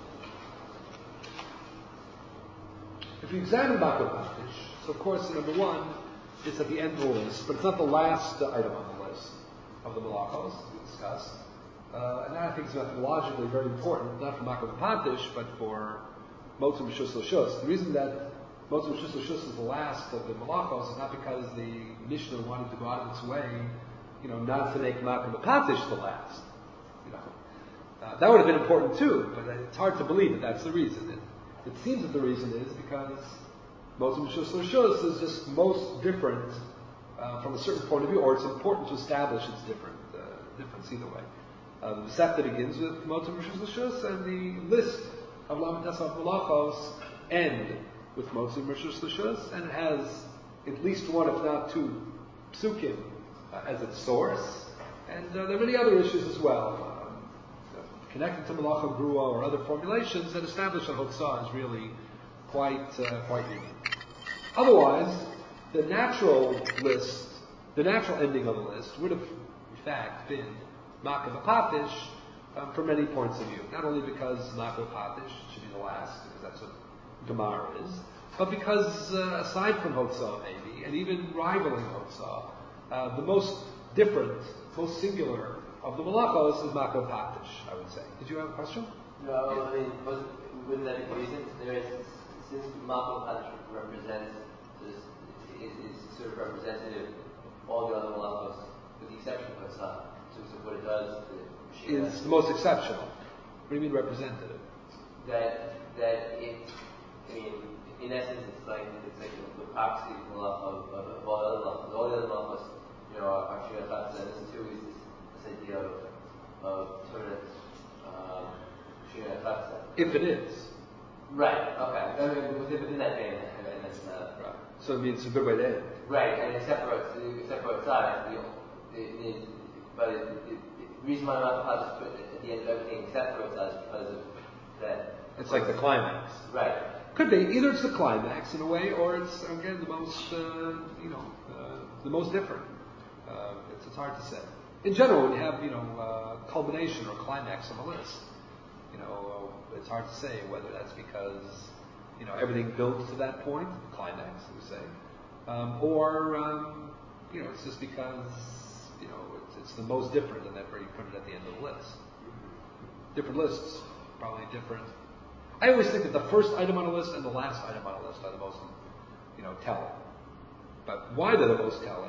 If you examine Makar Patish, so of course, number one, it's at the end of the list, but it's not the last item on the list of the malachos we discussed. And that I think is methodologically very important, not for Makar Patish, but for Motzim Shus L'Shus. The reason that Motzim Shus L'Shus is the last of the malachos is not because the Mishnah wanted to go out of its way, not to make Makar Patish the last. That would have been important too, but it's hard to believe that that's the reason. It seems that the reason is because Motzim Shus L'Shus is just most different from a certain point of view, or it's important to establish its difference either way. The Masechta begins with Motzim Shus L'Shus, and the list of Lamed Tesvav Malachos end with Motzi Mershus Lashus, and it has at least one, if not two, psukim as its source. And there are many other issues as well, connected to Malacha Grua or other formulations that establish that Hotzah is really quite unique. Otherwise, the natural ending of the list would have, in fact, been Makav Patish from many points of view. Not only because Makav Patish should be the last, because that's what Gemara is, but because aside from Hotzah maybe, and even rivaling Hotzah, the most different, most singular of the Malachos is Makav Patish, I would say. Did you have a question? No, I mean, wouldn't that be the reason? Since Makav Patish represents, is sort of representative of all the other Malachos, with the exception of Hotzah, in terms of what it does to Shia. It's the most exceptional. What do you mean representative? That it, I mean, in essence, it's like the proxy of all the other Malachos. All the other Malachos, are Shia Chatzah, and this too is this idea of Torah Shia Chatzah. If it is. Right, okay. I mean, within that vein, that's right. So it means it's a good way to end. Right, and except for outside, but the reason why I'm not put at the end of everything except for outside is because of that. It's like the climax. Right. Could be. Either it's the climax in a way, or it's, again, the most, the most different. It's hard to say. In general, when you have, culmination or climax of a list, it's hard to say whether that's because, everything builds to that point, the climax, we say, or, it's just because, it's the most different, and therefore you put it at the end of the list. Different lists, probably different. I always think that the first item on a list and the last item on a list are the most, telling. But why they're the most telling,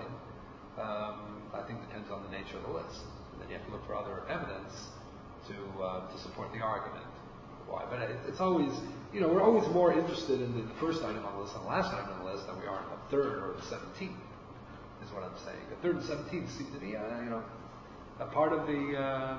I think depends on the nature of the list. And then you have to look for other evidence to support the argument. Why? But it's always, we're always more interested in the first item on the list and the last item on the list than we are in the third or the 17th, is what I'm saying. The third and 17th seem to be, a part of the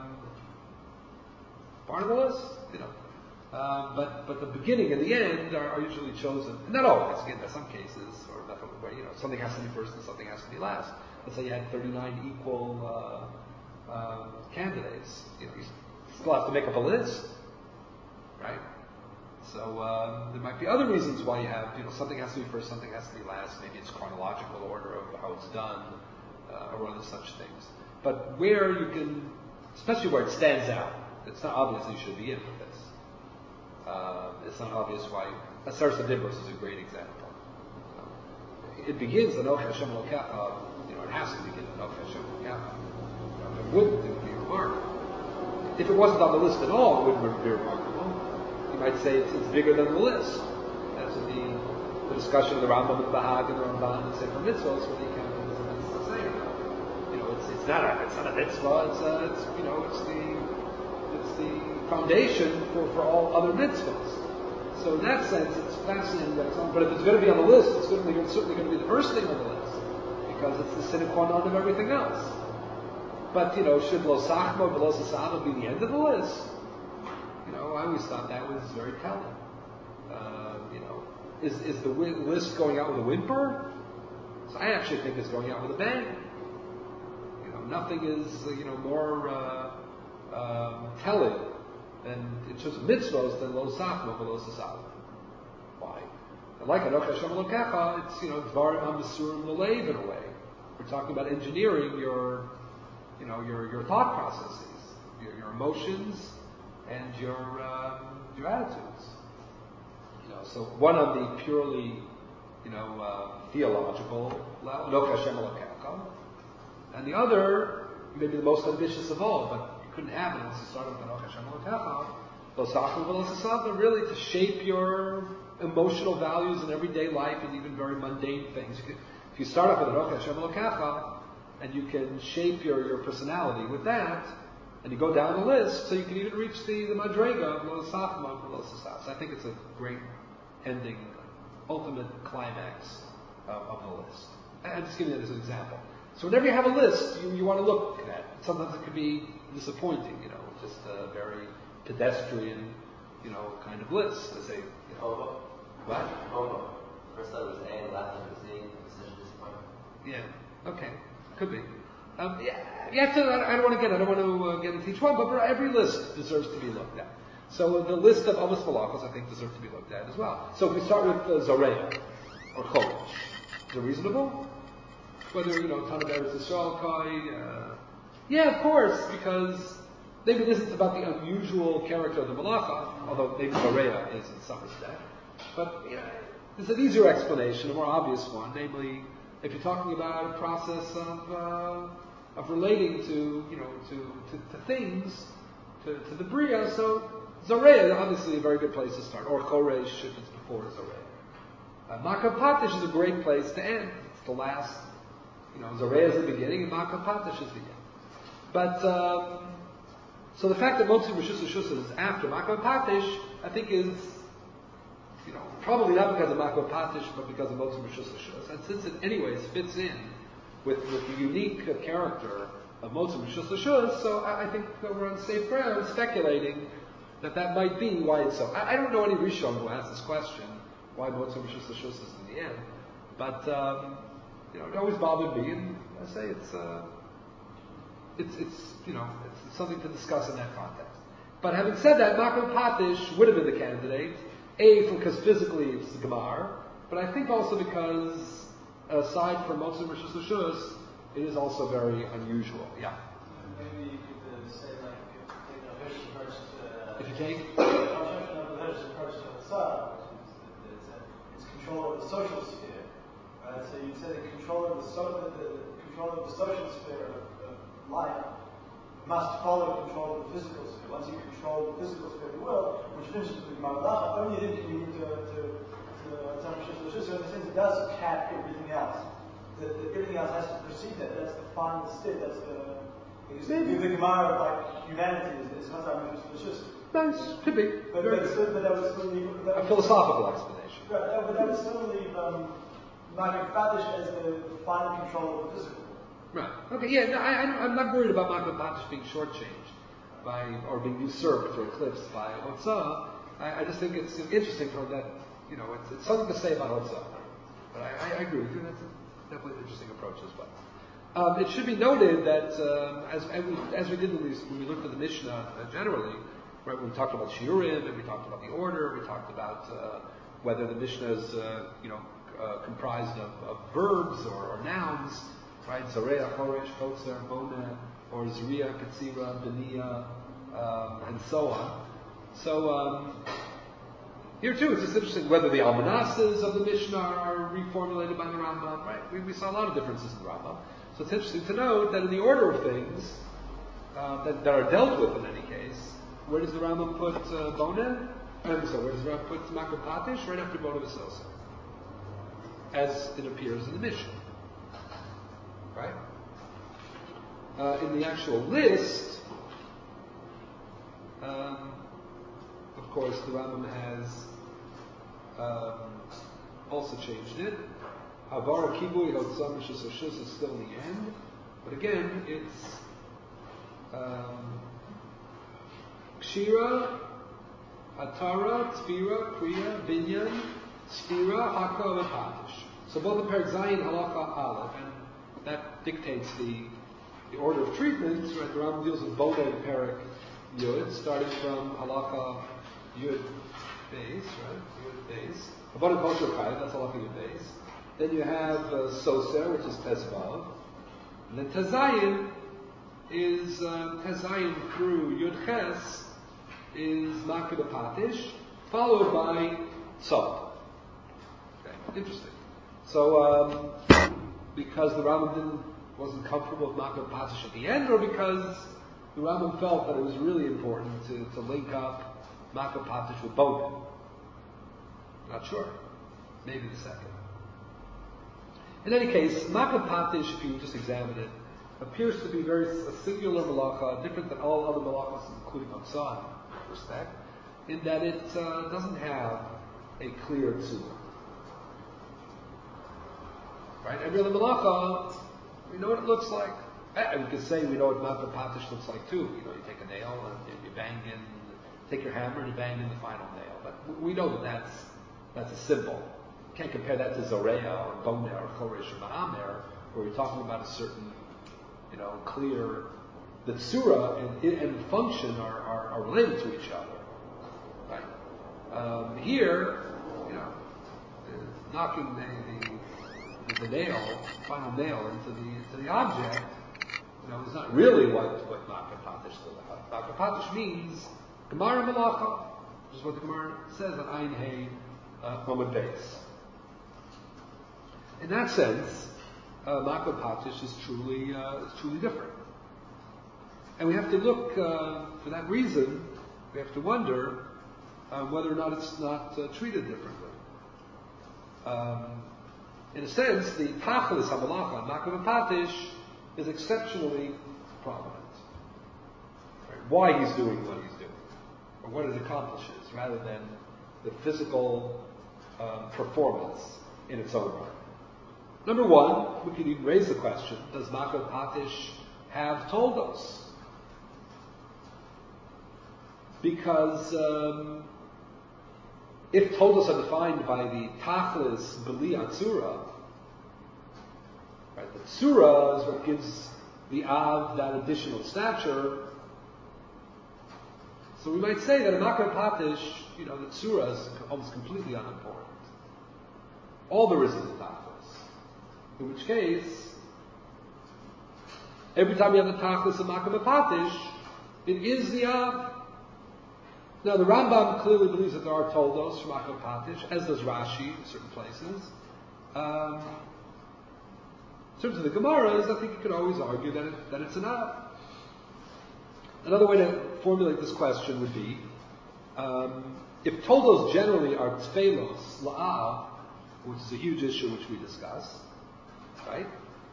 list, but the beginning and the end are usually chosen. Not always. Again, in some cases, or nothing, where something has to be first and something has to be last. Let's say you had 39 equal candidates. You still have to make up a list, right? So there might be other reasons why you have, something has to be first, something has to be last. Maybe it's chronological order of how it's done, or other such things. But where you can, especially where it stands out, it's not obvious you should be in with this. It's not obvious why. Asar Dibros is a great example. It begins Anoch Hashem Elokecha. It has to begin Anoch Hashem Elokecha. If it wouldn't, it would be remarkable. If it wasn't on the list at all, it wouldn't be remarkable. You might say it's bigger than the list. That's what the discussion of the Rambam and the Bahag and the Ramban and Sefer Mitzvahs, whether you count it as a mitzvah say or not. It's not a mitzvah. It's the foundation for all other mitzvahs. So in that sense, it's fascinating that it's on. But if it's going to be on the list, it's certainly going to be the first thing on the list, because it's the sine qua non of everything else. But should Lo Sachma V'Lo Sasava be the end of the list? I always thought that was very telling. Is the list going out with a whimper? So I actually think it's going out with a bang. Nothing is more telling than in terms of mitzvahs than Lo Sachma V'Lo Sasava. Why? And like Anoch Hashem Elokecha, it's Dvarim HaMesurim L'Leiv in a way. We're talking about engineering your thought processes, your emotions, and your attitudes. So one on the purely, theological level, Anoch Hashem Elokecha, and the other, maybe the most ambitious of all, but you couldn't have it unless you started with Anoch Hashem Elokecha, Lo Sachma V'Lo Sasava, really to shape your emotional values in everyday life and even very mundane things. If you start off with Anoch Hashem Elokecha, and you can shape your personality with that, and you go down the list, so you can even reach the Madrega of Lo Sachma V'Lo Sasava. So I think it's a great ending, ultimate climax of the list. I'm just giving it as an example. So whenever you have a list, you want to look at it. Sometimes it could be disappointing, just a very pedestrian, kind of list. They say, Homo. what? Homo. First I was A, Latin was Z, decision disappointment. Yeah. Okay. Could be. You have to. I don't want to get into each one, but every list deserves to be looked at. So the list of Amos Malachos, I think, deserves to be looked at as well. So if we start with Zoreya or Chodesh, is it reasonable? Whether Tanah Beretz Yisrael Kai, yeah, of course, because maybe this is about the unusual character of the Malacha, although maybe Zoreya is in some respect. But there's an easier explanation, a more obvious one, namely, if you're talking about a process of relating to things, to the Bria, so Zoreya is obviously a very good place to start, or Choresh if it's before Zoreya. Makah Patish is a great place to end. It's the last, Zoreya is the beginning, and Makah Patish is the end. But, so the fact that Motzi Rishus Hashus is after Makah Patish, I think is, probably not because of Makah Patish, but because of Motzi Rishus Hashus. And since it anyways fits in with the unique character of Motzi Rishus Hashus, so I think we're on safe ground speculating that might be why it's so. I don't know any Rishon who asked this question, why Motzi Rishus Hashus is in the end. But, it always bothered me, and I say it's something to discuss in that context. But having said that, Makah Patish would have been the candidate, because physically it's the Gemar, but I think also because, aside from Motzi Rishus Hashus, it is also very unusual. Yeah. Maybe you could say if you take it's control of the social sphere, right? So you'd say the control of the social sphere of life must follow control of the physical sphere. Once you control the physical sphere of the world, which finishes with Malacha, only then can you move to so in a sense it does cap everything else. Everything else has to precede that. That's the final step. That's the Gemara of like humanity is Chazar Mishus. Nice, could be. But that would still leave a philosophical explanation. Right, but that would still leave Makah Patish as the final control of the physical. Right. Okay. Yeah. No, I'm not worried about Makah Patish being shortchanged or being usurped or eclipsed by Hotzah. I just think it's interesting from that. It's something to say about Hotzah. But I agree with you. That's definitely an interesting approach as well. It should be noted that as we did when we looked at the Mishnah generally, right? When we talked about Shiurim and we talked about the order, we talked about whether the Mishnah is comprised of verbs or nouns, right? Zoreya, Choresh, Chotzer, Bona, or Zriya, Katsira, Beniya, and so on. So here too, it's just interesting whether the almanasas of the Mishnah are reformulated by the Rambam, right? We saw a lot of differences in the Rambam. So it's interesting to note that in the order of things that are dealt with in any case, where does the Rambam put Bona? Where does the Rambam put Makah Patish? Right after Bona V'Sosa, as it appears in the Mishnah, right? In the actual list, of course, the Rambam has also changed it. Havara Kibui Hotzah Mishus Hashus is still in the end, but again, it's Kshira, Atara, Tfira, Kriya, Binyan, Sfira, Haka, and Patish. So both the Perek Zayin, Halakha, Aleph, and that dictates the order of treatments. Right? The Rambam deals with Bona and Perek Yud, starting from Halakha Yud Beis, right? Yud Beis. About a culture Kai, that's Halakha Yud Beis. Then you have Soser, which is Tezvav. And then Tezayin is Tezayin through Yud Ches is Makah Patish, followed by Tzot. Okay, interesting. So because the Rambam wasn't comfortable with Makah Patish at the end, or because the Rambam felt that it was really important to link up Makah Patish with Bona? Not sure. Maybe the second. In any case, Makah Patish, if you just examine it, appears to be a singular malacha, different than all other malachas, including Hotzah, in respect, in that it doesn't have a clear tzura. Right? Every other malacha, we know what it looks like. And we can say we know what Makah Patish looks like too. You take a nail and you bang in take your hammer and bang in the final nail. But we know that that's a symbol. You can't compare that to Zoreya or Boneh or Choresh or Ma'amer, where you're talking about a certain, clear. The tzura and function are related to each other, right? Here, knocking the nail, final nail into the object, is not really what Makar Patish is about. Makar Patish means Gemara Malacha, which is what the Gemara says on Ayin Hey Amud Beis. In that sense, Makar Patish is truly different. And we have to look, for that reason, we have to wonder whether or not it's not treated differently. In a sense, the Tachlis HaMalacha on Makar Patish is exceptionally prominent. Right? Why he's doing what he's doing, or what it accomplishes, rather than the physical performance in its own right. Number one, we could even raise the question, does Makar Patish have toldos? Because if toldos are defined by the Tachlis B'li Atzura, right, the Tzura is what gives the Av that additional stature. So we might say that in Makar Patish, the Tzura is almost completely unimportant. All there is the Tachlis. In which case, every time you have the Tachlis of Makar Patish, it is the Av. Now, the Rambam clearly believes that there are toldos from Makar Patish, as does Rashi in certain places. In terms of the Gemaras, I think you could always argue that it's an Av. Another way to formulate this question would be, if toldos generally are tfelos la'av, which is a huge issue which we discussed, right?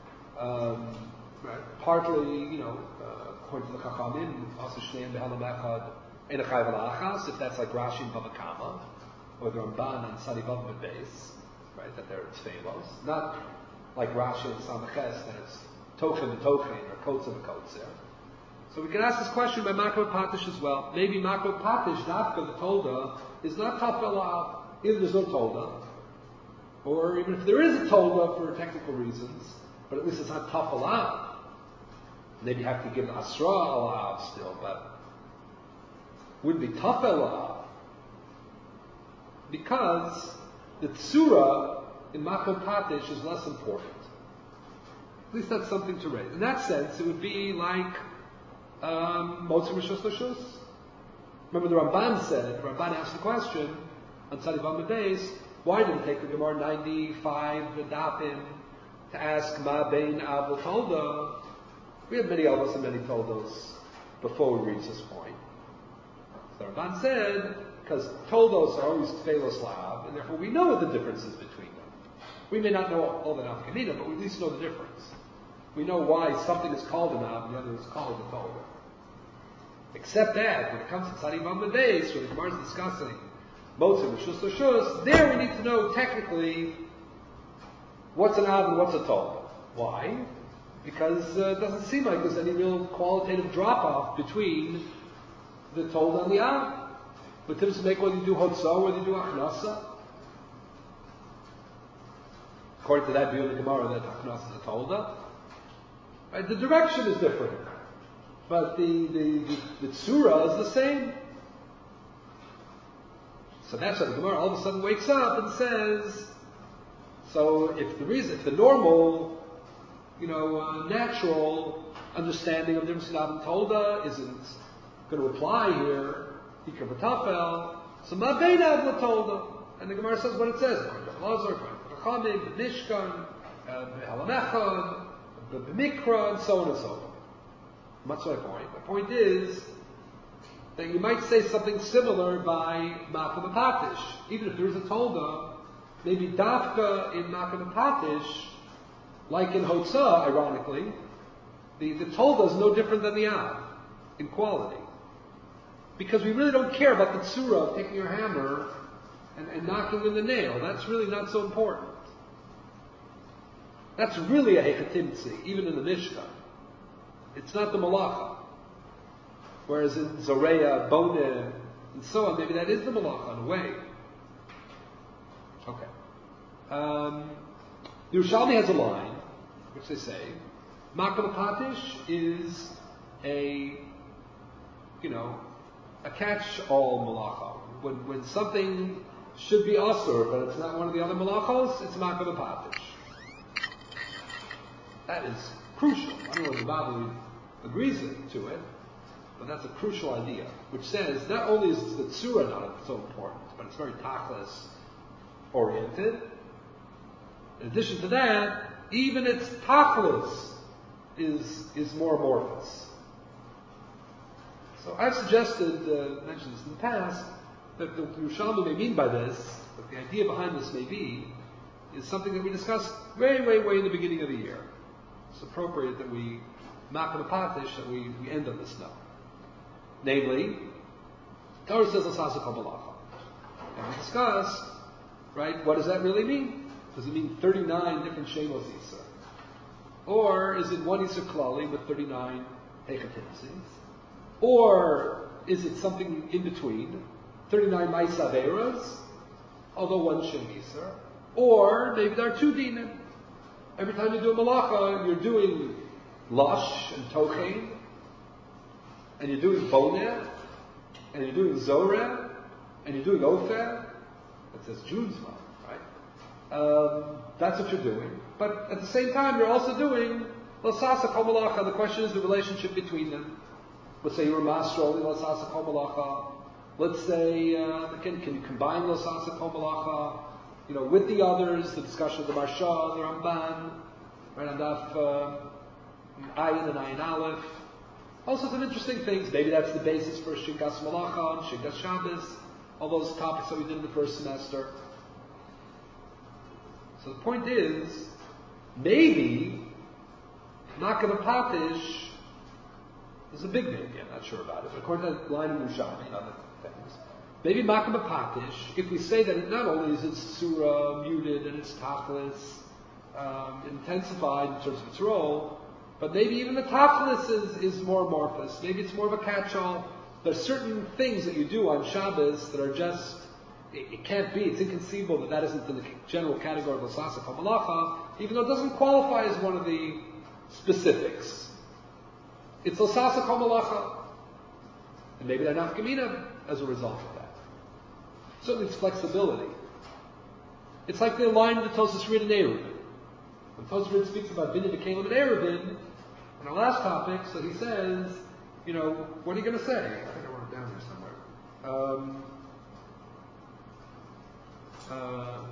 Partly, according to the Chachamim, also Shneim Behalam Echad, if that's like Rashi and Bava Kama, or the Ramban and Sadi Vav Beis, right, that they're tfelos. Not like Rashi and Samaches, that it's Tochen and Tochen, or Kotzer and Kotzer. So we can ask this question by Makar Patish as well. Maybe Makar Patish, Dafka, the Tolda, is not Tafel. Either there's no Tolda, or even if there is a Tolda for technical reasons, but at least it's not Tafel. Maybe you have to give Asra Alav still, but would be Tafel, because the Tzura in Makar Patish is less important. At least that's something to raise. In that sense, it would be like Motzer Rishus Lashus. Remember the Ramban asked the question on Tzadi Vav Beis, why did it take the Gemara 95 Dapim to ask Ma Bein Av Tolda? We have many Avos and many Toldos before we reach this point. So the Ramban said, because Toldos are always Tfelos Lav, and therefore we know what the difference is between them. We may not know all the Nafkamina, but we at least know the difference. We know why something is called an Av and the other is called a Tolda. Except that, when it comes to Tzadi Vav Beis, where the Gemara is discussing Motzer Rishus Lashus, there we need to know technically what's an Av and what's a Tolda. Why? Because it doesn't seem like there's any real qualitative drop-off between the Tolda and the Av. But tips make whether you do Hotzah, whether you do Achnasa. According to that view of the Gemara, that Achnasa is a Tolda. Right? The direction is different. But the Tzura is the same. So that's why the Gemara all of a sudden wakes up and says, so if the normal, natural understanding of the difference between Av and Tolda isn't going to apply here, Ikar B'Tafel, so Ma Bein Av L'Tolda. And the Gemara says what it says, according to Lazar, according to Chachamim, the Mishkan, Be'Halam Echad, B'Mikra, and so on and so forth. That's my point. My point is that you might say something similar by Makar Patish. Even if there is a Tolda, maybe Dafka in Makar Patish, like in Hotzah, ironically, the Tolda is no different than the Av in quality. Because we really don't care about the Tzura of taking your hammer and knocking in the nail. That's really not so important. That's really a Hechatimtzi, even in the Mishnah. It's not the Malacha. Whereas in Zoreya, Boneh, and so on. Maybe that is the malacha in a way. Okay. The Yerushalmi has a line, which they say, Makal Patish is a catch-all malacha. When something should be asur, but it's not one of the other malachos, it's Makal Patish. That is crucial. I don't know if the Bible agrees to it, but that's a crucial idea, which says not only is the tzura not so important, but it's very tachlis oriented. In addition to that, even its tachlis is more amorphous. So I've suggested, mentioned this in the past, that the Yerushalmi may mean by this, that the idea behind this may be, is something that we discussed way in the beginning of the year. It's appropriate that we Makal Patish, that we end on this note. Namely, Torah says L'sasa Kol Malacha. And we discussed, right, what does that really mean? Does it mean 39 different Shemos Yisr? Or is it one Yisr Klali with 39 Hechatimsis? Or is it something in between? 39 Maisaveras, although one Shem Yisr? Or maybe there are two dinim. Every time you do a Malacha, you're doing Lush and Tochein, and you're doing Boneh, and you're doing Zoreh, and you're doing Ofer. It says June's month, right? That's what you're doing. But at the same time, you're also doing L'sasa Kol Malacha. The question is the relationship between them. Let's say you're a Masra, only L'sasa Kol Malacha. Let's say, again, can you combine L'sasa Kol Malacha, with the others, the discussion of the Marsha, the Ramban, right, on Daf Ayin and Ayin Aleph. All sorts of interesting things. Maybe that's the basis for Shingas Malacha and Shingas Shabbos, all those topics that we did in the first semester. So the point is, maybe Makal Patish is a big maybe, I'm not sure about it, but according to the line of Yerushalmi and other things, maybe Makal Patish, if we say that not only is its surah muted and its tachlis intensified in terms of its role, but maybe even the tachlis is more amorphous. Maybe it's more of a catch-all. There's certain things that you do on Shabbos that are just, it can't be, it's inconceivable that isn't in the general category of L'sasa Kol Malacha, even though it doesn't qualify as one of the specifics. It's L'sasa Kol Malacha. And maybe they're not Gemina as a result of that. Certainly it's flexibility. It's like the line of the Tosfos Rid and Eruvin. When Tosfos Rid speaks about Binyan B'Kelim and Eruvin, on our last topic, so he says, what are you going to say? I think I wrote it down there somewhere.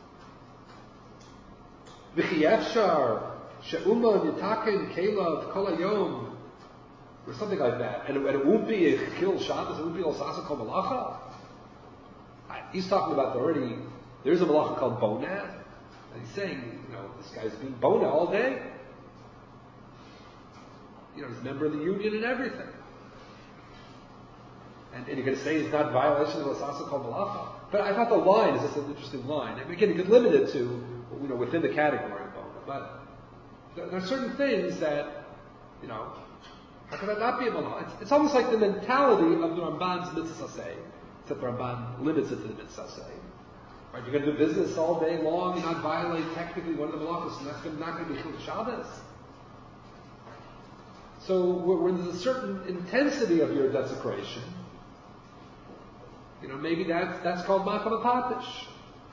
V'chi efshar she'uma yitaken kelav kol hayom, or something like that. And it won't be a Chil Shabbos, it won't be L'sasa Kol Malacha. He's talking about there's a Malacha called Boneh, and he's saying, this guy's being Boneh all day. He's a member of the union and everything. And you're going to say he's not in violation of L'sasa Kol Malacha. But I thought the line is just an interesting line. And again, you could limit it to, within the category of Boneh. But there are certain things that, how could that not be a Malacha? It's almost like the mentality of the Ramban's Mitzvah Saseh, except the Ramban limits it to the Mitzvah Saseh. Right, you're going to do business all day long and not violate technically one of the Malachos, and that's not going to be Chil Shabbos. So when there's a certain intensity of your desecration, maybe that's called Makal Patish.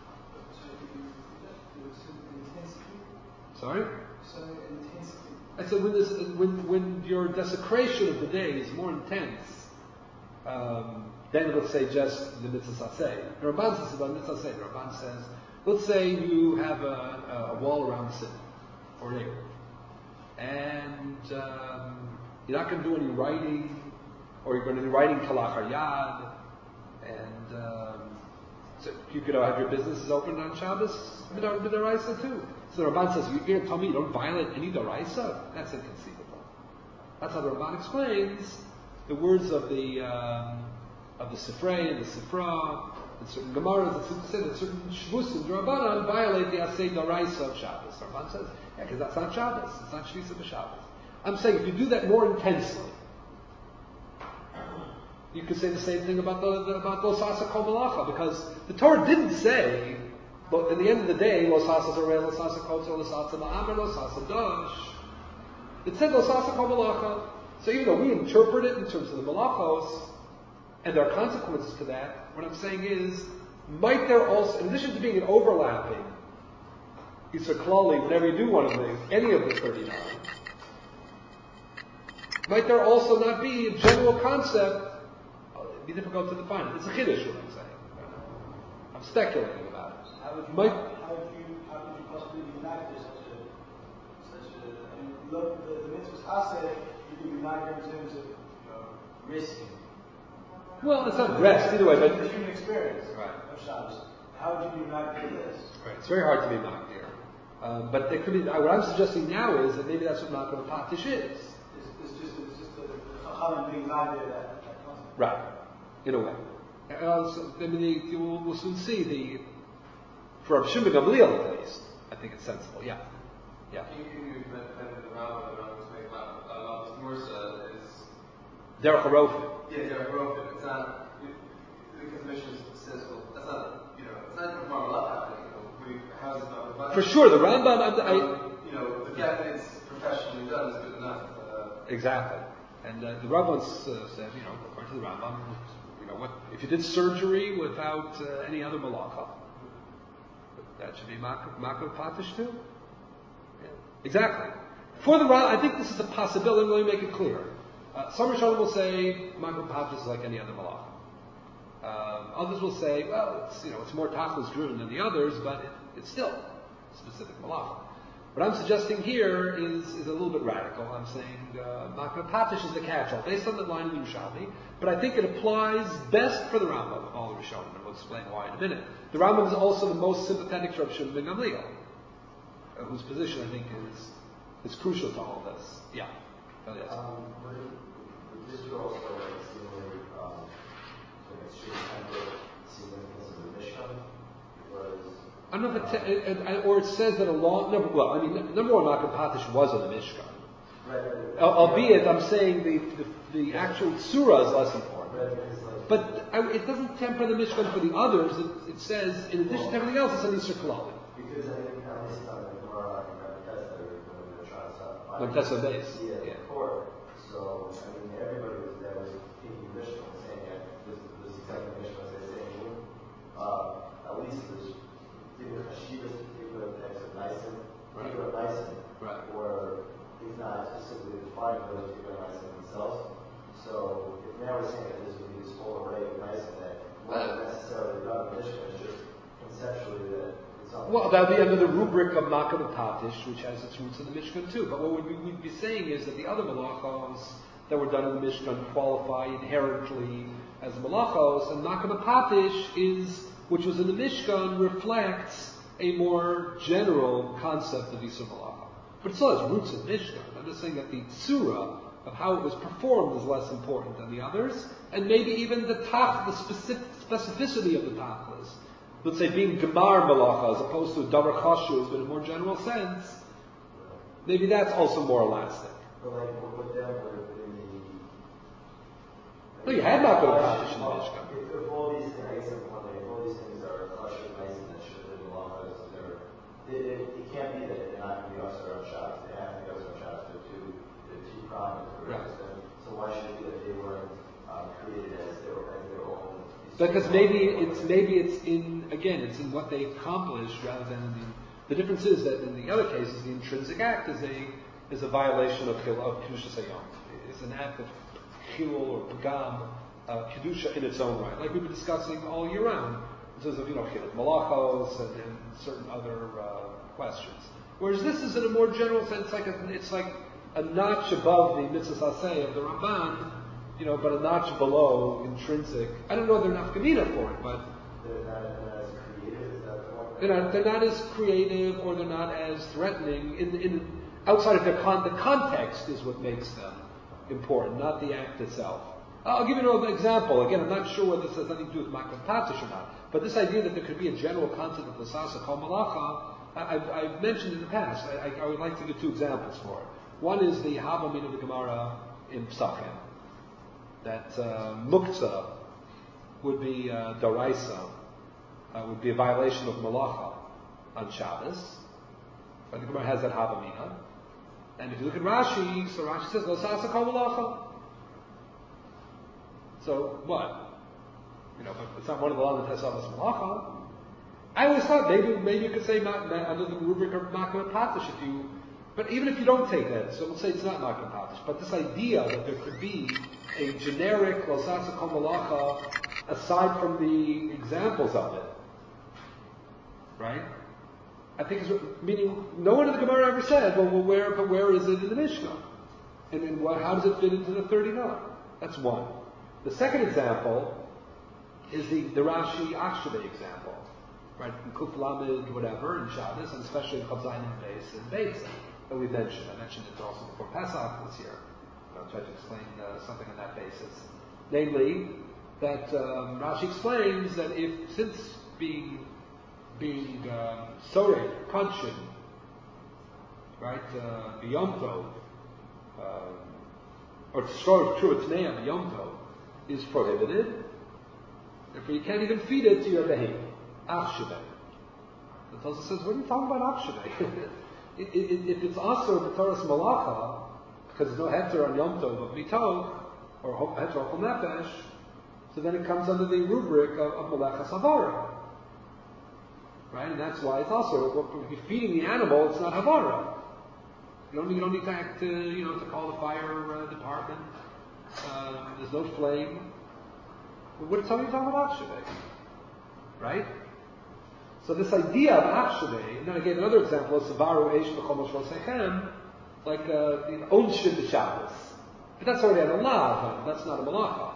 Sorry? So intensity. I said when your desecration of the day is more intense, then let's say just the Mitzvah Saseh. The Ramban says about Mitzvah Saseh. The Ramban says, let's say you have a wall around the city, or an area, and you're not going to do any writing, or you're going to be writing Kalach Yad, and so you could have your businesses open on Shabbos, B'daraisa too. So the Ramban says, you're going to tell me you don't violate any Daraisa? That's inconceivable. That's how the Ramban explains the words of the Sifrei and the Sifra, and certain Gemaras, that said that certain Shvusim, the Rabbanan, violate the Asay Daraisa of Shabbos. The Ramban says, because that's not Shabbos, it's not Shvisa B'Shabbos. I'm saying if you do that more intensely, You could say the same thing about Los Asa Kol Malacha, because the Torah didn't say, but in the end of the day, Los Asa Zareh, Los Asa Kotzer, Los Asa Ma'amer, Los Asa Dash. It said Los Asa Kol Malacha. So even though we interpret it in terms of the Malachos, and there are consequences to that, what I'm saying is, might there also, in addition to being an overlapping Yisr Klali, whenever you do one of these, any of the 39, might there also not be a general concept? It'd be difficult to define it. It's a chiddush, what I'm saying. I'm speculating about it. How could you possibly be united to such a I mean, look, the mitzvahs aseh, you can be united in terms of risking. Well, it's not rest either way, but the human experience right. of Shabbos. How would you be united to this? Right. It's very hard to be mocked here. But there could be. What I'm suggesting now is that maybe that's what Makam Patish is. It's just the Chachamim being united that concept. Right. In a way. We'll soon see for Rav Shimon Gamliel at least, I think it's sensible. Yeah. Yeah. You mentioned the Rambam to make Lavos Mursa is Derech HaRofim. Yeah, Derech HaRofim. It's not because Mishnah says, well, that's not it's not even from Allah happening. How is it not? For sure, the Rambam. The fact that it's professionally done is good enough. Exactly. And the Rambam said, according to the Rambam, what if you did surgery without any other malacha, that should be Makam Patish too. Yeah. Exactly. For the Rambam, I think this is a possibility. Let me make it clear. Some Rishonim will say Makam Patish is like any other malacha. Others will say, well, it's more tachlis driven than the others, but it's still specific malacha. What I'm suggesting here is a little bit radical. I'm saying Makam Patish is the catch-all, based on the line of Yerushalmi, but I think it applies best for the Rambam of all the Rishonim, and we'll explain why in a minute. The Rambam is also the most sympathetic to Rav Shimon ben Gamliel, whose position I think is crucial to all this. Yeah. Would this also stimulate an extreme temporal significance of the Mishkan? I don't know if or it says that number one, Makam Patish was on the Mishkan. Right. Albeit, I'm saying the actual Tzura is less important. Right, but it doesn't temper the Mishkan for the others. It says, in addition to everything else, it's an Yisr Kalali. Because I think at least on the Gemara, they're trying to stop. Tessa base. Yeah. Court. So, everybody that was taking Mishkan was saying that this exactly Mishkan was saying, at least there's giving Hashivas particular types of Nisan, right. Or if not specifically defined those particular Nisan themselves. So if now we're saying that this would be this whole array of Nisan that wasn't necessarily done in Mishkan, it's just conceptually that it's not. Well, that would be under the rubric of Makam Patish, which has its roots in the Mishkan too. But what we'd be saying is that the other malachos that were done in the Mishkan qualify inherently as malachos, and Makam Patish which was in the Mishkan, reflects a more general concept of Yisur Malacha. But it still has roots in Mishkan. I'm just saying that the tzura of how it was performed is less important than the others, and maybe even the specificity of the tachlis. Let's say being Gemar Malacha as opposed to Davar Chashuv, but in a more general sense, maybe that's also more elastic. But with them would have been No, you had Makam Patish in the Mishkan. If all these things, all these things are Chashuv Nisan that should have been Malachas, it can't be that they're not going to be also on Shabbos. They have to be also on Shabbos. They're too prominent. Right. So why should it be that they weren't created as their own? Because maybe it's in what they accomplished rather than the difference is that in the other cases the intrinsic act is a violation of Kedusha Sayom. It's an act of Chilul or Pagam, Kedusha in its own right, like we've been discussing all year round. In terms of, Chilul Malachos and certain other questions. Whereas this is in a more general sense, it's like a notch above the Mitzvah Saseh of the Ramban, but a notch below intrinsic. I don't know they're nafkamina for it, but they're not as creative. Is that the one? They're not as creative or they're not as threatening. In outside of the context is what makes them important, not the act itself. I'll give you an example. Again, I'm not sure whether this has anything to do with Makam Patish or not. But this idea that there could be a general concept of Lasasa Kol Malacha, I've mentioned in the past. I would like to give two examples for it. One is the Havamin of the Gemara in Psachim. that muktzah would be daraisa, would be a violation of malacha on Shabbos. But the Gemara has that havamina. And if you look at Rashi, so Rashi says, Lo sasa kol malacha. So what? But it's not one of the laws that says malacha. I always thought maybe you could say under the rubric of makam patish if you. But even if you don't take that, so we'll say it's not makam patish. But this idea that there could be a generic Lo sasa kol malacha aside from the examples of it, right? I think is meaning no one in the Gemara ever said, where is it in the Mishnah? And then how does it fit into the 39? That's one. The second example is the Rashi Akshaveh example, right? In Kuf Lamed, whatever, in Shabbos, and especially in Chav Zayin and Beis that we mentioned. I mentioned it also before Pesach this year. I'll try to explain something on that basis. Namely, that Rashi explains that since being sorry, punching, right, b'yom tov, or destroy true tneia b'yom tov is prohibited. Therefore, you can't even feed it to your behemoth. Achsheveh. The Tosafos says, what are you talking about achsheveh? If it's asur b'toras malacha, because there's no heter on yom tov of mitoch or heter chol nefesh, so then it comes under the rubric of malachas havara. Right, and that's why it's also if you're feeding the animal, it's not havara. You don't need to act to call the fire department. There's no flame. What are you talking about Akshaveh? Right? So this idea of Akshaveh, and then I gave another example of Savaru Eish B'Chomosh V'Sechem, like the Onshin B'Shabbos. But that's already on a law, that's not a malacha.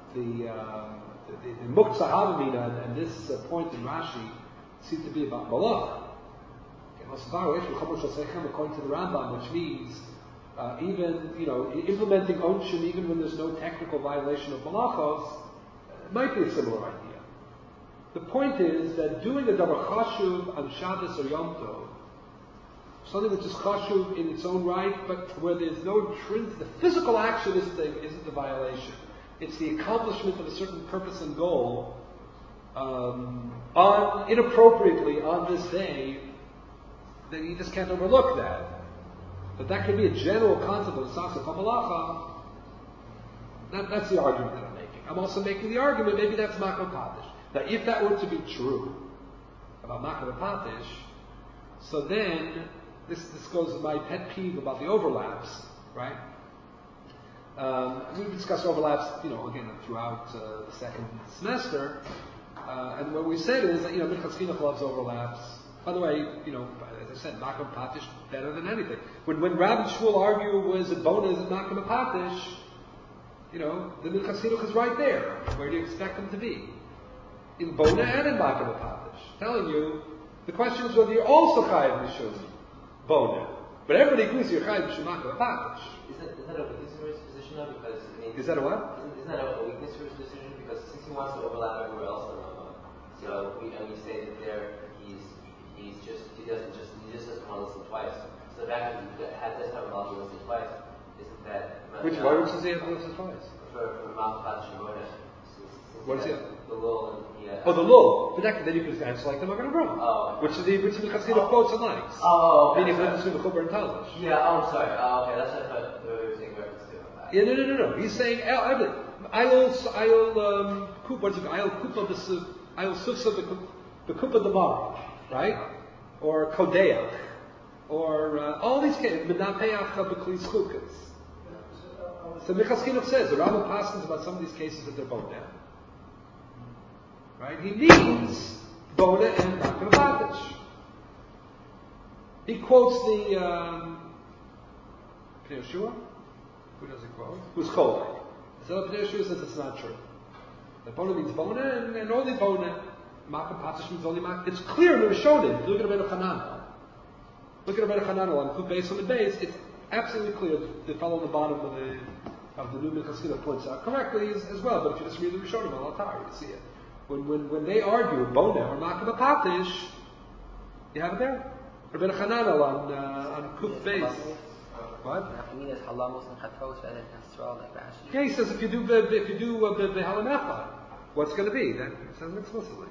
The Muktzah Havamina and this point in Rashi seems to be about malacha. According to the Rambam, which means even implementing onshin even when there's no technical violation of malachos might be a similar idea. The point is that doing a davar chashuv on Shabbos or Yom Tov, something which is chashuv in its own right, but where there's no the physical action isn't the violation. It's the accomplishment of a certain purpose and goal. Inappropriately on this day, then you just can't overlook that. But that could be a general concept of Sasa Kamalacha. That's the argument that I'm making. I'm also making the argument maybe that's Makam Patish. Now, if that were to be true about Makam Patish, so then this goes to my pet peeve about the overlaps, right? We've discussed overlaps, again throughout the second semester. And what we said is that, Minchas Chinuch loves overlaps. By the way, as I said, Makam Patish better than anything. When Rab and Shmuel argue, was it Bona, is it Makam Patish? The Minchas Chinuch is right there. Where do you expect them to be? In Bona and in Makam Patish. Telling you, the question is whether you're also Chayav Mishum Bona. But everybody agrees you're Chayav Mishum Makam Patish. Is that a weakness for his position now? Because is that a what? Isn't that a weakness for his position? Because since he wants to overlap everywhere else in Rambam, so we say that he just doesn't want to listen twice. So the fact that he had this time of listen twice, isn't that which word does he have to listen twice? For Malach Patish and Roda. What is it? The Lul and the Lul. But then you could answer like the Magen Avraham. Oh. Which is the Chassidic quotes and likes. Okay. Meaning the between the Chuber and Talish. Yeah, I'm sorry. Okay, that's what I thought we were saying reference to. Yeah, no. He's saying I'll Sufsa the Kupa Damar, right? Or Kodeach. Or all these cases, Menapeach B'Klis Chukas. So Minchas Chinuch says, the Rambam passes about some of these cases that they're both down. Right? He means Bona and Makam Patish. He quotes the Pnei Yeshua. Who does he quote? Who's Kolek. So Pnei Yeshua says it's not true. The Bona means Bona, and only Bona. Makam Patish means only Makam. It's clear in the Rishonim. Look at Rabbeinu Chananel. Look at Rabbeinu Chananel on Kuf Beis on the base. It's absolutely clear. The fellow on the bottom of the new Minchas Chinuch points out correctly as well. But if you just read the Rishonim al Atar, you see it. When they argue Bona or Makam Patish, you have it there. Rabbeinu Chananel on Kuf Beis. What? Nafkamina is halamos and chatos rather than straw like Rashi. Yeah, he says if you do behalim echad, what's going to be? That he says explicitly.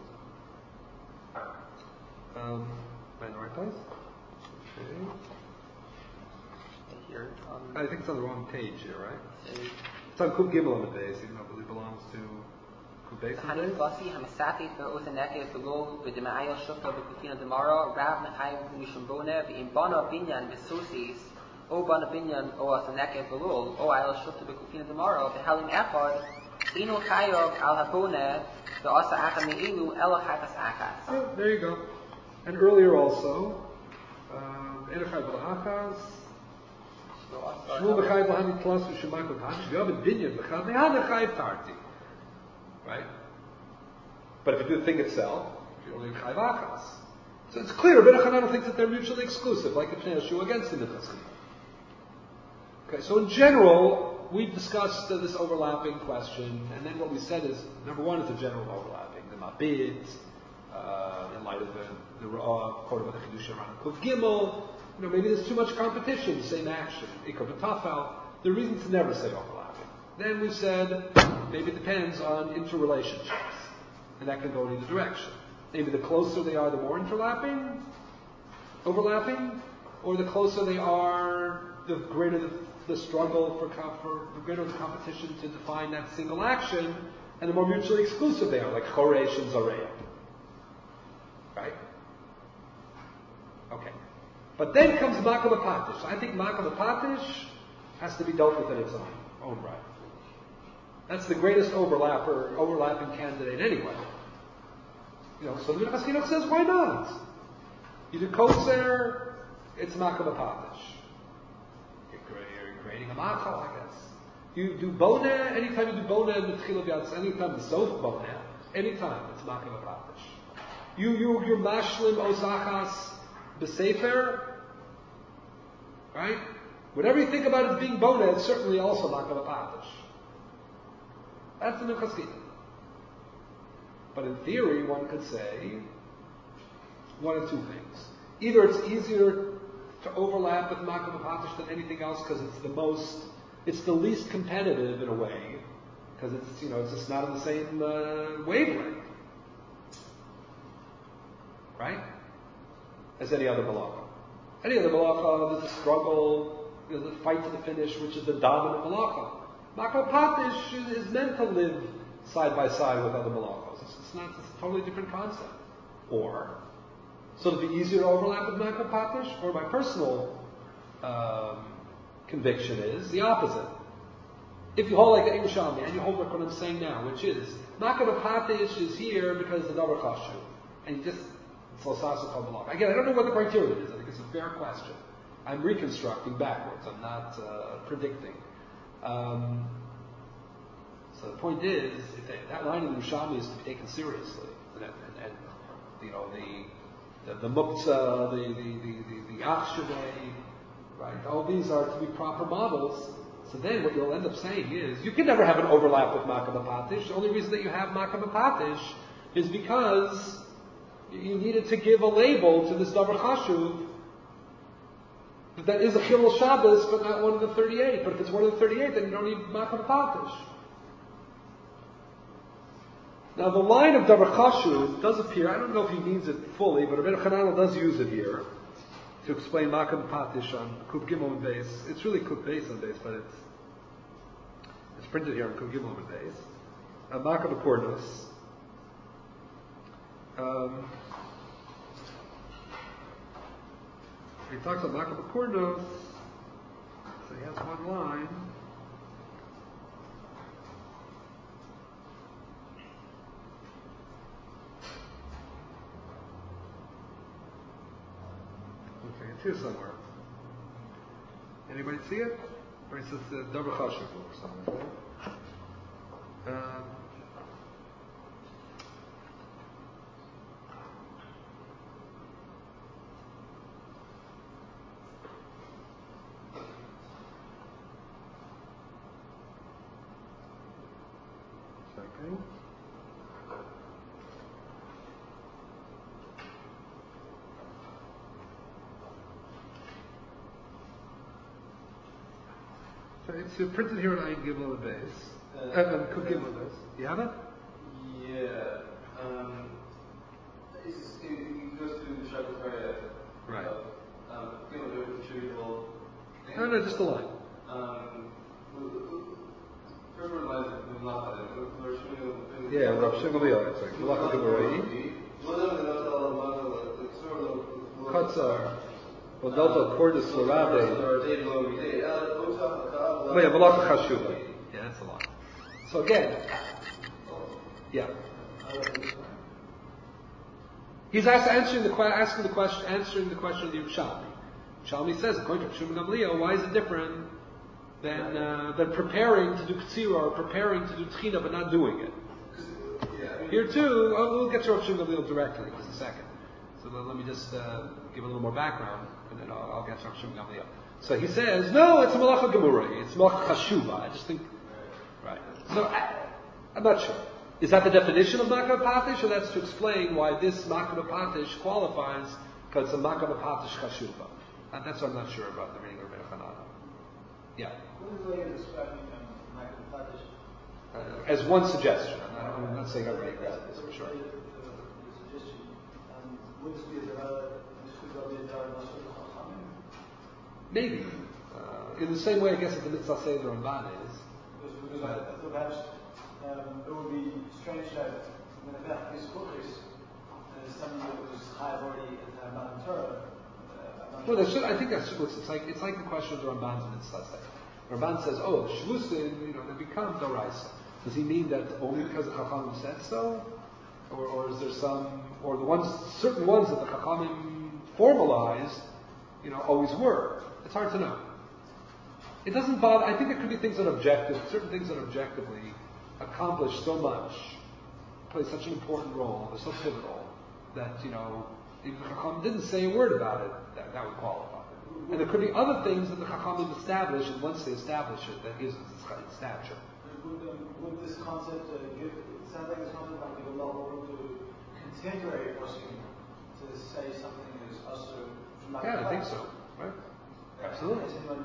Am I in the right place? Okay. Here, I think it's on the wrong page here, right? say, It's on Kub Gimel on the base, even though it really belongs to Kub Base on the Hani base. Fossi, Hamasati, for Uthaneke, for Lo, the Demayo Shukta, the Kufina Demara, Rav Mechai, Mishambone, the Imbana Binyan, the Sosis, O Bana Binyan, O Athaneke, for Lo, O Isle Shukta, the Kufina Demara, the Halim Echad, Inu Chayov, Al Habone, the Asa Achami Ilu, Elochatas Achas. Yeah, there you go. And earlier also, Enechai Balachas, Shmuel B'chai B'hani Tlas V'Shemai B'Hani Shv'Yov Binyan B'chai B'Hani Chai Tarti. Right? But if you do the thing itself, you're only Chai B'Achas. So it's clear, B'nai Chananel thinks that they're mutually exclusive, like the Pnei Yeshua against the Nichaskim. Okay, so in general, we've discussed this overlapping question, and then what we said is, number one is the general overlapping, the Mabit, in light of the quote about the Kedusha around Kuf Gimel, maybe there's too much competition, same action, Ikar B'Tafel, the reason to never say overlapping. Then we said, maybe it depends on interrelationships, and that can go in either direction. Maybe the closer they are, the more overlapping, or the closer they are, the greater the struggle the greater the competition to define that single action, and the more mutually exclusive they are, like Choresh and Zareya. Right? Okay. But then comes Makam Apatish. I think Makam Apatish has to be dealt with in its own right. That's the greatest overlapping candidate anyway. So the Minchas Chinuch says, why not? You do Kosher, it's Makam Apatish. You're creating a Machal, I guess. You do Boneh, anytime you do Boneh in the Tchil of Yatz, anytime the Sof Boneh, anytime it's Makam Apatish. You're Mashlim Osachas B'Sefer, right? Whatever you think about it being Boneh, it's certainly also Makam Apatish. That's the Minchas Chinuch. But in theory, one could say one of two things. Either it's easier to overlap with Makam Apatish than anything else because it's the least competitive in a way, because it's just not on the same wavelength, right? As any other malacha. Any other malacha, there's a struggle, there's a fight to the finish, which is the dominant malacha. Makam Apatish is meant to live side by side with other malachos. It's a totally different concept. Or, so to be easier to overlap with Makam Apatish, or my personal conviction is the opposite. If you hold like the Yerushalmi, and you hold like what I'm saying now, which is, Makam Apatish is here because the Davar Chashu. And you just, it's Losasa Kabbalah. Again, I don't know what the criteria is. I think it's a fair question. I'm reconstructing backwards. I'm not predicting. So the point is, that line in the Yerushalmi is to be taken seriously. And the Muktzah, the Achshavei, right? All these are to be proper models. So then what you'll end up saying is, you can never have an overlap with Makam Apatish. The only reason that you have Makam Apatish is because you needed to give a label to this Davar Chashuv that is a Chilul Shabbos, but not one of the 38. But if it's one of the 38, then you don't need Makam Apatish. Now the line of Davar Chashuv does appear, I don't know if he means it fully, but Rabbeinu Chananel does use it here to explain Makam Apatish on Kuf Gimel and Beis. It's really Kuf Beis on Beis, but it's printed here on Kuf Gimel and Beis. Makam Akornos. He talks about Makam Akornos, so he has one line. Okay, it's here somewhere. Anybody see it? Or is this the Davar Chashuv or something? Second. It's printed here on Ayin Gimel on the base. Kuf Gimel on the base. You have it? Yeah. It goes through the Shakatarya. Right. Gimel with attributable. No, just the line. First word line is Malacha. Yeah, Rav Shimon Gamliel. It's like Malacha Gemurei. Katzar. Vodalta Cordis Lorade. Oh yeah, Malacha Chashuva. Yeah, that's a lot. So again, yeah. He's answering the question of the Yerushalmi. Yerushalmi says, according to Shimon Gamliel, why is it different than preparing to do Ktsira or preparing to do Tchina but not doing it? Here too, we'll get to Rav Shimon Gamliel directly in just a second. So let me just give a little more background, and then I'll get to Rav Shimon Gamliel. So he says, no, it's a Malacha Gemurei, it's Malacha Chashuva. I just think, right. So I'm not sure. Is that the definition of Makar Patish, or that's to explain why this Makar Patish qualifies because it's a Makar Patish Chashuva? And that's what I'm not sure about the reading of Rabbi Hanan. Yeah. What is the way of describing Makar Patish? As one suggestion. I'm not saying everybody agrees with this for sure. The suggestion, would this be a development? This could go be a development of Chachamim? Maybe. In the same way, I guess, that the Mitzvah Seder Ramban is. Because I thought perhaps it would be strange that when the Beth is Kuchis, something that was high already at Matan Torah. Well, I think that's it's like the question of the Ramban's Mitzvah Seder. Ramban says, oh, the Shlusin, they become Doraisa. Does he mean that only because the Chachamim said so? Or is there or certain ones that the Chachamim formalized, always were? It's hard to know. It doesn't bother, I think there could be things that are certain things that objectively accomplish so much, play such an important role, they're so pivotal, that, even the Chachamim didn't say a word about it, that would qualify. And there could be other things that the Chachamim establish, and once they establish it, that gives it its stature. Would this concept it sounds like this concept might give a lot more room to contemporary poskim to say something that is also from that. Yeah, I think so. Right? Absolutely.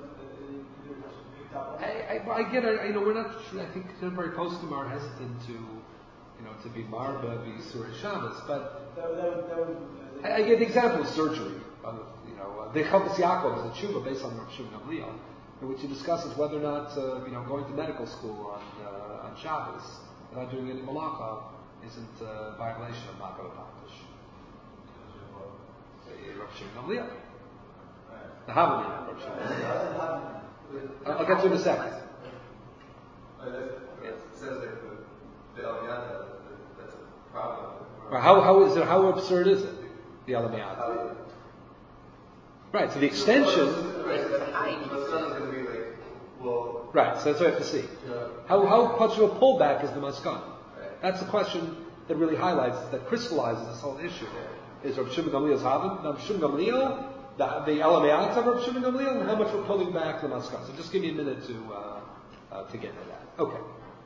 I I get it. We're not. I think contemporary poskim are hesitant to be marba, be surah Shabbos, but I give the example of surgery. The Chavos Yaakov is a tshuva based on Rav Shimon Gamliel, in which he discusses whether or not going to medical school on Shabbos without doing any malacha isn't a violation of Makar Patish. Rav Shimon Gamliel. The Havamina of Rav Shimon Gamliel. I'll get to it in a second. It says that the Aliyah, that's a problem. How absurd is it? The Aliyah. Right, so the extension. Right, so that's what I have to see. How much of a pullback is the Maskan? That's the question that really highlights, that crystallizes this whole issue. Is Rav Shimon Gamliel's Havim, Rav Shimon Gamliel, the Elameat of Rav Shimon Gamliel, and how much we're pulling back the Maskan. So just give me a minute to get to that. Okay.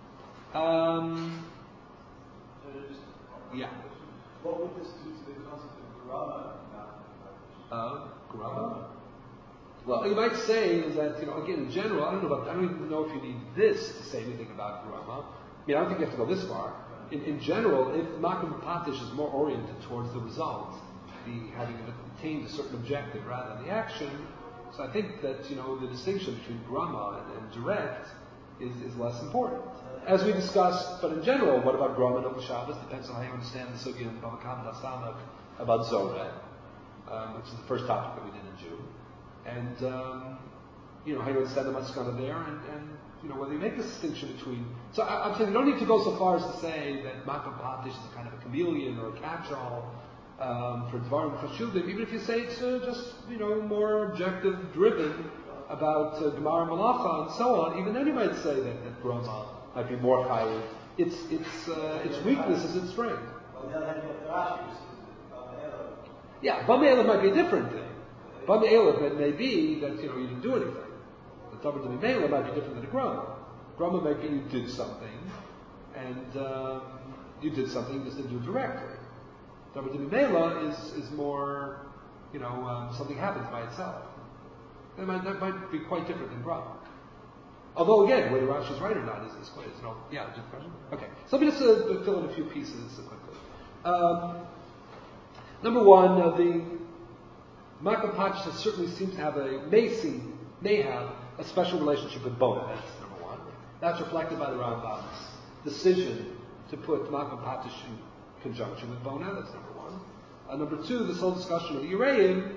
Yeah. What would this do to the concept of Grama? Grama? Well, you might say is that, again, in general, I don't even know if you need this to say anything about Grama. I don't think you have to go this far. In general, if Makar Patish is more oriented towards the result, having attained a certain objective rather than the action, so I think that, the distinction between Grama and direct is less important. As we discussed, but in general, what about Grama and Shabbos? Depends on how you understand the Sugya and Bava Kama Dasamach about Zoreh. Which is the first topic that we did in June. And, how you understand the Maskana there, and whether you make this distinction between... So I'm saying you don't need to go so far as to say that Makar Patish is a kind of a chameleon or a catch-all for Dvarim Chashuvim, even if you say it's just, more objective-driven about Gemara Malacha and so on, even then you might say that Grama might be more high. Its weakness is its strength. On the other hand, you have the Rashi. Yeah, Bama Elef might be a different thing. Bama Elef, it may be that, you didn't do anything. The Davar de Mimela might be different than a Grama. Grama might be you did something, and you did something, you just didn't do it directly. Davar de Mimela is more, something happens by itself. That might be quite different than Grama. Although again, whether Rashi is right or not is quite, no, yeah, different question. Okay, so let me just fill in a few pieces quickly. Number one, the Makam Pachas certainly seems to have may have a special relationship with Bona. That's number one. That's reflected by the Rambam's decision to put Makam Pachas in conjunction with Bona. That's number one. Number two, this whole discussion of the Yereim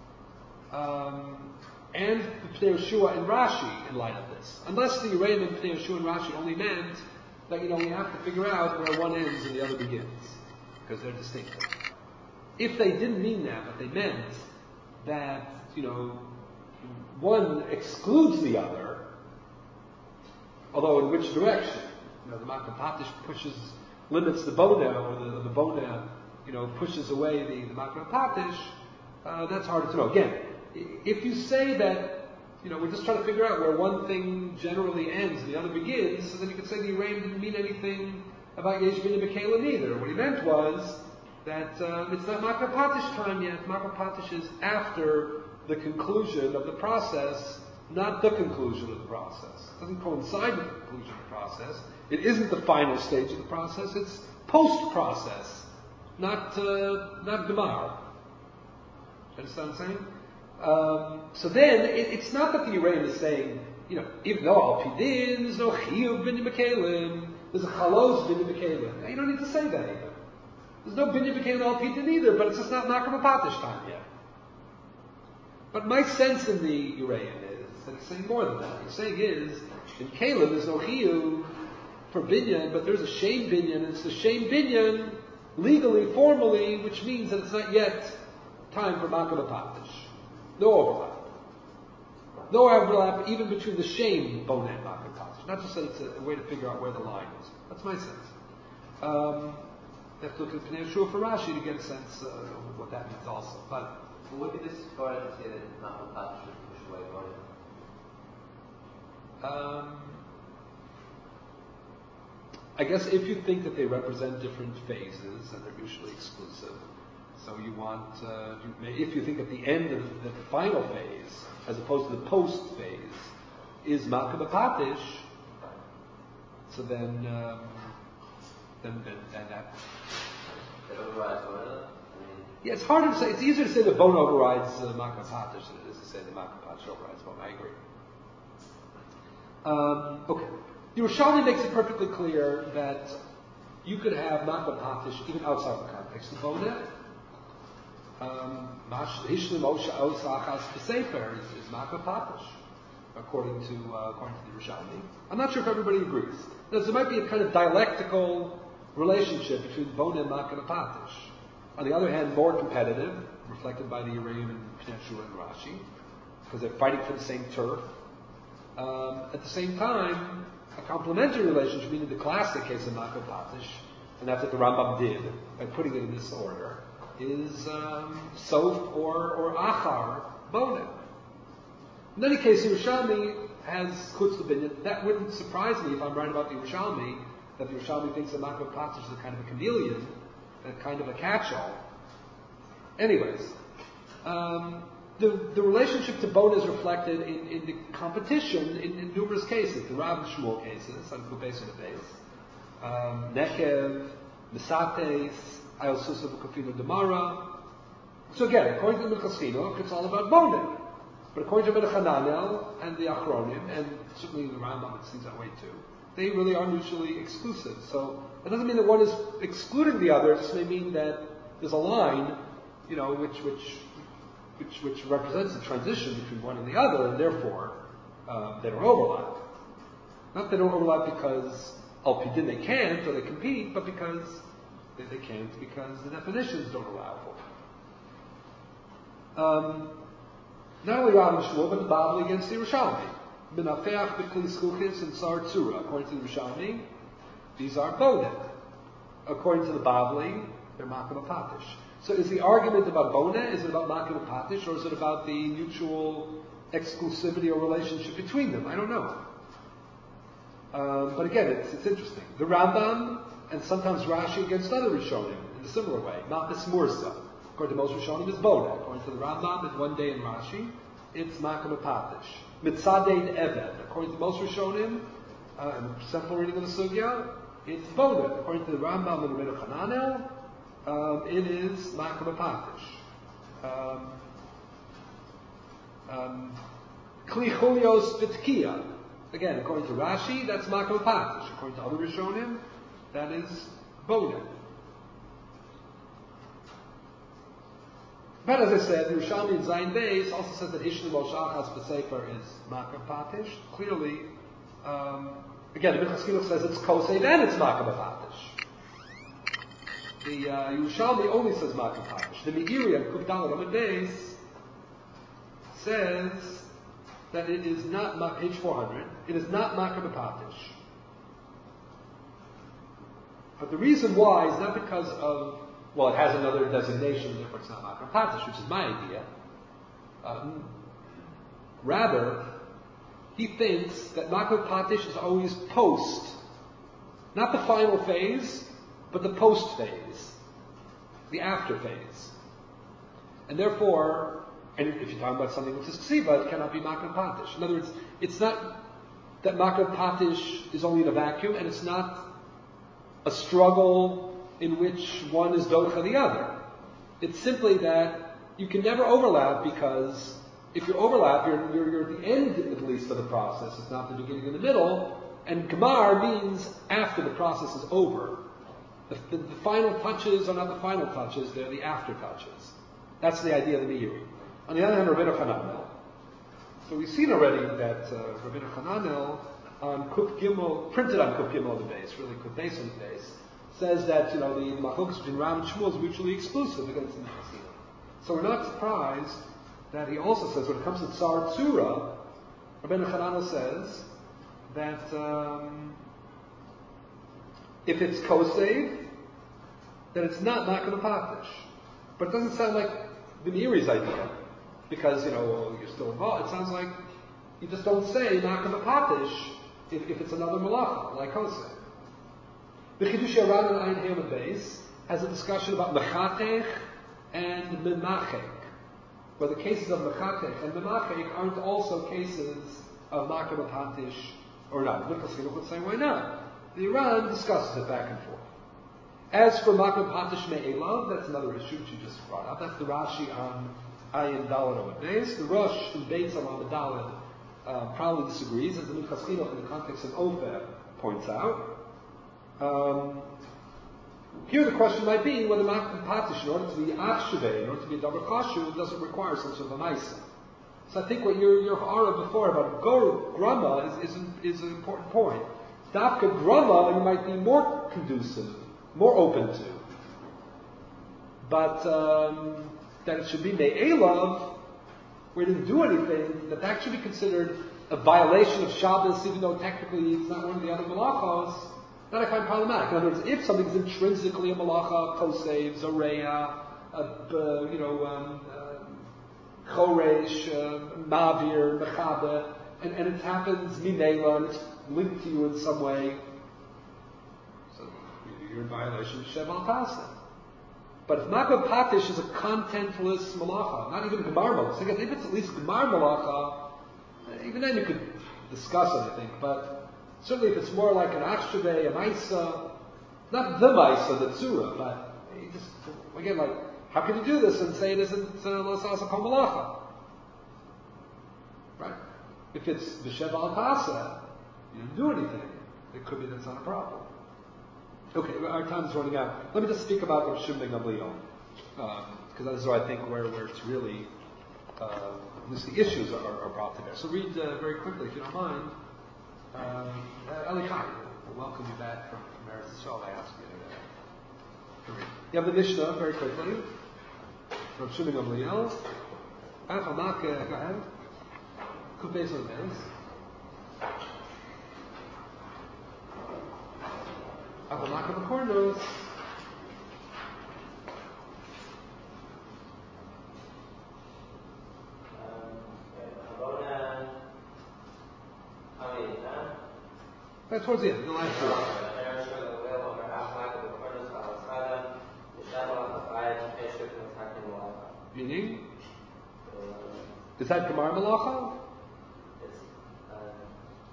and the Pnei Yeshua and Rashi in light of this. Unless the Yereim and Pnei Yeshua and Rashi only meant that, we have to figure out where one ends and the other begins, because they're distinct. If they didn't mean that, but they meant that, one excludes the other, although in which direction? The Makam Patish limits the Bona, or the Bona, pushes away the Makam Patish, that's harder to know. Again, if you say that, we're just trying to figure out where one thing generally ends and the other begins, so then you could say the Yereim didn't mean anything about Yesh Bin Mekela neither. What he meant was that it's not Makam Patish time yet. Makam Patish is after the conclusion of the process, not the conclusion of the process. It doesn't coincide with the conclusion of the process. It isn't the final stage of the process. It's post-process, not Gemar. Understand what I'm saying? So then, it's not that the Yereim is saying, even though Al-Pidin, there's no Chiyuv bin Mekalim, there's a Chalos bin Mekalim. You don't need to say that even. There's no bin Mekalim Al-Pidin either, but it's just not Makam Patish time yet. But my sense in the Yereim is that he's saying more than that. What he's saying is, in Kalim there's no Chiyuv for Binyan, but there's a Shem Binyan, and it's the Shem Binyan, legally, formally, which means that it's not yet time for Makam Patish. No overlap. No overlap even between the Shem Bona and Makam Patish. Not just that it's a way to figure out where the line is. That's my sense. You have to look at Pnei Yeshua for Rashi to get a sense of what that means also. But would be this far to say that Makam Patish should push away Bona? I guess if you think that they represent different phases and they're mutually exclusive, so you want, if you think at the end of the final phase, as opposed to the post phase, is Makam Patish, so then that. It overrides Bona? Yeah, it's harder to say. It's easier to say that Bona overrides Makam Patish than it is to say that Makam Patish overrides Bona. I agree. Okay. The Yerushalmi makes it perfectly clear that you could have Makam Patish even outside the context of Bona. Hishlim Osha Osachas B'Sefer is Makam Patish, according to the Yerushalmi. I'm not sure if everybody agrees. There might be a kind of dialectical relationship between Bona and Makam Patish. On the other hand, more competitive, reflected by the Yereim and Pnei Yeshua and Rashi, because they're fighting for the same turf. At the same time, a complementary relationship, meaning the classic case of Makam Patish, and that's what the Rambam did by putting it in this order, is Sof or Achar Bona. In any case, the Yerushalmi has Chutz L'Binyan. That wouldn't surprise me if I'm right about the Yerushalmi, that the Yerushalmi thinks that Makam Patish is a kind of a chameleon, a kind of a catch-all. Anyways, the relationship to Bona is reflected in the competition in numerous cases. The Rav and Shmuel cases, on Kubes and the base. Nekev, Misates, Ayel Susa B'Kofino Demara. So again, according to the Minchas Chinuch, it's all about Bona. But according to Hananel and the Achronim, and certainly the Rambam, it seems that way too, they really are mutually exclusive. So it doesn't mean that one is excluding the other. It just may mean that there's a line, which represents the transition between one and the other, and therefore they don't overlap. Not they don't overlap because Al-Pidin they can't or they compete, but because they can't because the definitions don't allow for it. Not only Rav and Shmuel, but the Bavli against the Yerushalmi. Minafeach b'kli skuchis and Sar Tzura. According to the Yerushalmi, these are Bona. According to the Bavli, they're Makam Patish. So is the argument about Bona, is it about Makam Patish, or is it about the mutual exclusivity or relationship between them? I don't know. But again, it's interesting. The Rambam, and sometimes Rashi against other Rishonim, in a similar way. Machmas Mursa. According to most Rishonim, it's Bona. According to the Rambam, it's one day in Rashi, it's Makam Patish. Mitzadei Eved. According to most Rishonim, and the simple reading of the Sugya, it's Bona. According to the Rambam and the Rebbe Hananel, it is Makam Patish. Kli Chulios Bitkiya. Again, according to Rashi, that's Makam Patish. According to other Rishonim, that is Bona. But as I said, Yerushalmi in Zayin Beis also says that Ishli Lo Shachas B'Sefer is Makam Patish. Clearly, again, the Minchas Chinuch says it's Kosev and it's Makam Patish. The Yerushalmi only says Makam Patish. The Meiri of Kuf Daled Amud Beis says that it is not, page 400, it is not Makam Patish. But the reason why is not because of, well, it has another designation, therefore it's not Makam Patish, which is my idea. Rather, he thinks that Makam Patish is always post, not the final phase, but the post phase, the after phase. And therefore, and if you're talking about something which is ksiva, it cannot be Makam Patish. In other words, it's not that Makam Patish is only in a vacuum, and it's not a struggle in which one is docha the other. It's simply that you can never overlap, because if you overlap, you're at the end, at least, of the process. It's not the beginning and the middle. And Gemar means after the process is over. The final touches are not the final touches, they're the after touches. That's the idea of the Meiri. On the other hand, Rabbeinu Hananel. So we've seen already that Rabbeinu Hananel on Kuf Gimel, printed on Kuf Gimel on the base, really Kuf Beis on the base, says that the machlokas between Ram and Shmuel is mutually exclusive against the Mechasina. So we're not surprised that he also says when it comes to Tsar Tzura, Rabbeinu Hananel says that if it's kosev, then it's not Makam Patish. But it doesn't sound like the Meiri's idea, because you're still involved. It sounds like you just don't say Makam Patish if it's another malacha like kosev. The Chidush Aran and Ayin Hayom Beis has a discussion about mechatech and memachek, where the cases of mechatech and memachek aren't also cases of Makam Patish or not. Minchas Chinuch would say, why not? The Iran discusses it back and forth. As for Makam Patish Me'elav, that's another issue which you just brought up. That's the Rashi on Ayin Daled Amud Beis. The Rosh in Beis Amud Daled probably disagrees, as the Minchas Chinuch in the context of Ofer points out. Here the question might be whether Makam Patish, in order to be Achsheveh, in order to be a double Chashu, doesn't require some sort of a Maisa. So I think what your Ha'ara before about Grama is an important point. Dafka Grama you might be more conducive, more open to. But that it should be Me'elav, where it didn't do anything, that should be considered a violation of Shabbos, even though technically it's not one of the other malachos. That I find problematic. In other words, if something is intrinsically a malacha, kosev, zoreya, choresh, mavir, mechabe, and it happens minela, and it's linked to you in some way, so you're in violation of Shev al-Tasa. But if Makam Patish is a contentless malacha, not even Gemar malacha, again, if it's at least Gemar malacha, even then you could discuss it, I think, but certainly if it's more like an Achsheveh, a Maisa, not the Maisa, the Tzura, but you just, again, like, how can you do this and say it isn't Lo Sasa Kol Malacha? Right? If it's B'Shev al-Tasa, you didn't do anything. It could be that's not a problem. Okay, our time is running out. Let me just speak about Rav Shimon ben Gamliel, because that is where I think where it's really, at least the issues are brought to bear. So read very quickly, if you don't mind. Eli Chai, we'll welcome you back from Eretz Yisrael. I ask you to read. You have the Mishnah very quickly. Rav Shimon ben Gamliel. Go ahead. Kuf Beis on Beis. Achamak of the corners. Right towards the end, the last two. Meaning? Is that Gemar Malacha? It's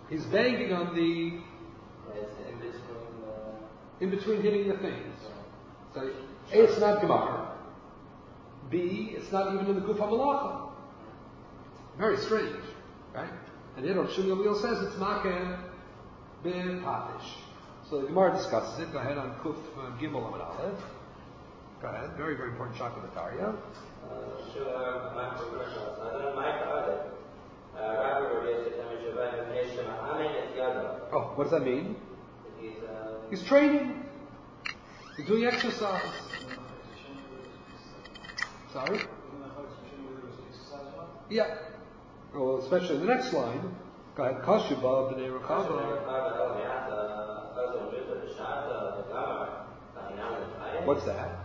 He's banging on the It's in between hitting the things. So A, it's not Gemara. B, it's not even in the Guf HaMalacha. Very strange, right? And here Rav Shimon Gamliel says it's Makeh B'Patish. So the Gemara discusses it. Go ahead on Kuf Gimel Amud Aleph. Go ahead. Very, very important Shakavatariya. Oh, what does that mean? He's training. He's doing exercise. Sorry? Yeah. Well, especially in the next line. Go ahead. Kashuba b'nei Rechava. What's that?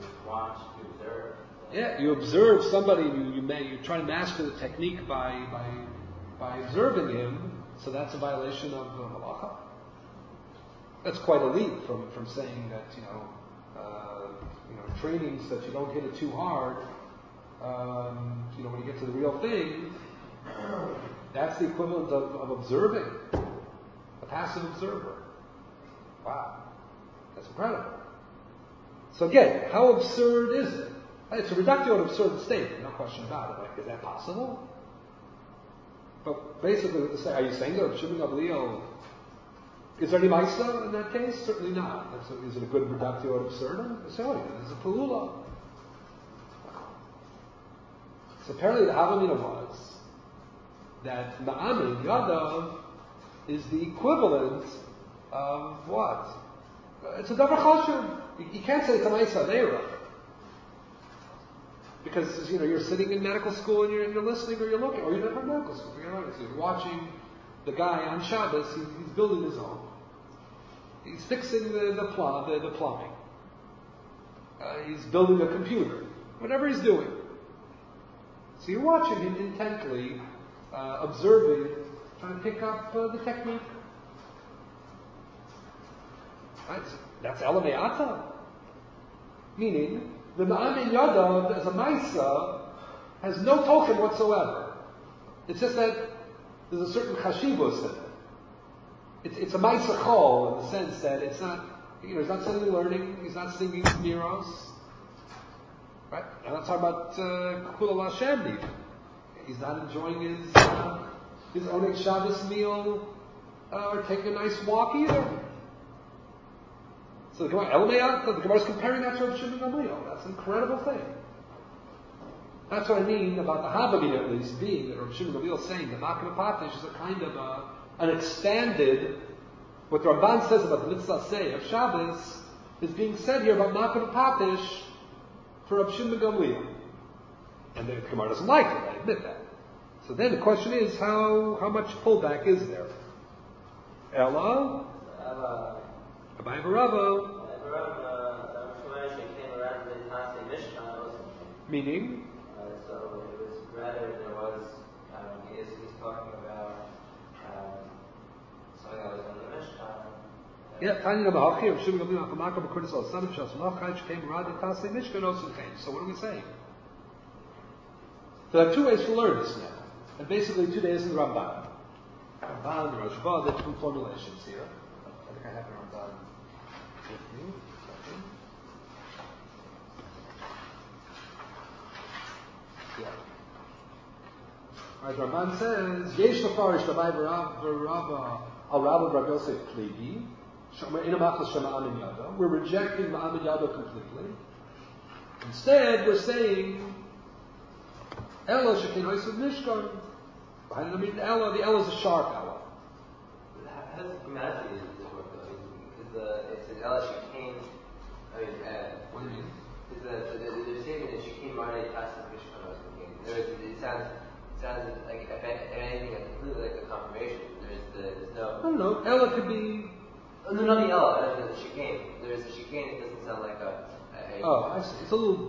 Yeah, you observe somebody. You try to master the technique by observing him. So that's a violation of halacha. That's quite a leap from saying that training so that you don't hit it too hard. When you get to the real thing, that's the equivalent of observing, a passive observer. Wow, that's incredible. So again, how absurd is it? It's a reductio ad absurdum statement, no question about it. Like, is that possible? But basically, are you saying that Shimon Gamliel, is there any Maisa in that case? Certainly not. Is it a good reductio ad absurdum? It's a Pa'ula. So apparently the Havamina was that Ma'amin Yadav is the equivalent of what? It's a Davar Chashuv. You can't say it's a Maisa Neira. Because you're sitting in medical school and you're listening or you're looking, or you're not in medical school, you're watching the guy on Shabbos. He's building his own. He's fixing the plumbing. He's building a computer. Whatever he's doing. So you're watching him intently, observing, trying to pick up the technique. Right? That's Elameata. Meaning, the Ma'amin Yadav as a Maisa has no token whatsoever. It's just that there's a certain chashivus in it. It's a Maisa Chol in the sense that it's not, he's not sitting and learning, he's not singing Miros. Right? I'm not talking about Kula Hashem even. He's not enjoying his Oneg Shabbos meal or taking a nice walk either. So the Gemara is comparing that to Rav Shimon Gamliel. That's an incredible thing. That's what I mean about the Havamina at least being that Rav Shimon Gamliel is saying that Makeh B'Patish is a kind of an expanded, what the Ramban says about the Mitzvah Say of Shabbos is being said here about Makeh B'Patish for Rav Shimon Gamliel. And the Gemara doesn't like it, I admit that. So then the question is, how much pullback is there? Ella? Abai Baravo. Meaning? So it was rather there was, he's talking about something that was in the Mishkan. Yeah, Tanya Namahachi of Shimon Gamliel Hakamaka B'Kurtis Al Sadim Shas Malachai Shkem Radi Tasei Mishkan Osun Chaim. So what are we saying? So there are two ways to learn this now, and basically 2 days in the Ramban. Ramban, the Rashba, there are two formulations here. I think I have the Ramban with me. Yeah. Alright, Ramban says, Yesh Lefarish L'May V'Rava Al Rabba Rav Yosef Klegi we're rejecting Ma'amin Yado completely. Instead, we're saying Ella Shekin Hoysud Mishkan. I mean, Ella, the Ella is a sharp Ella. How does grammatically work though? It's an Ella Shekin. What do you mean? The statement is Shekin Marei Tasei Mishkan Osun. It sounds like if anything, it's completely like a confirmation. There's no. I don't know. Ella could be. No, not the Ella. The chicane. There's a chicane. It doesn't sound like a. Oh, I see. It's a little.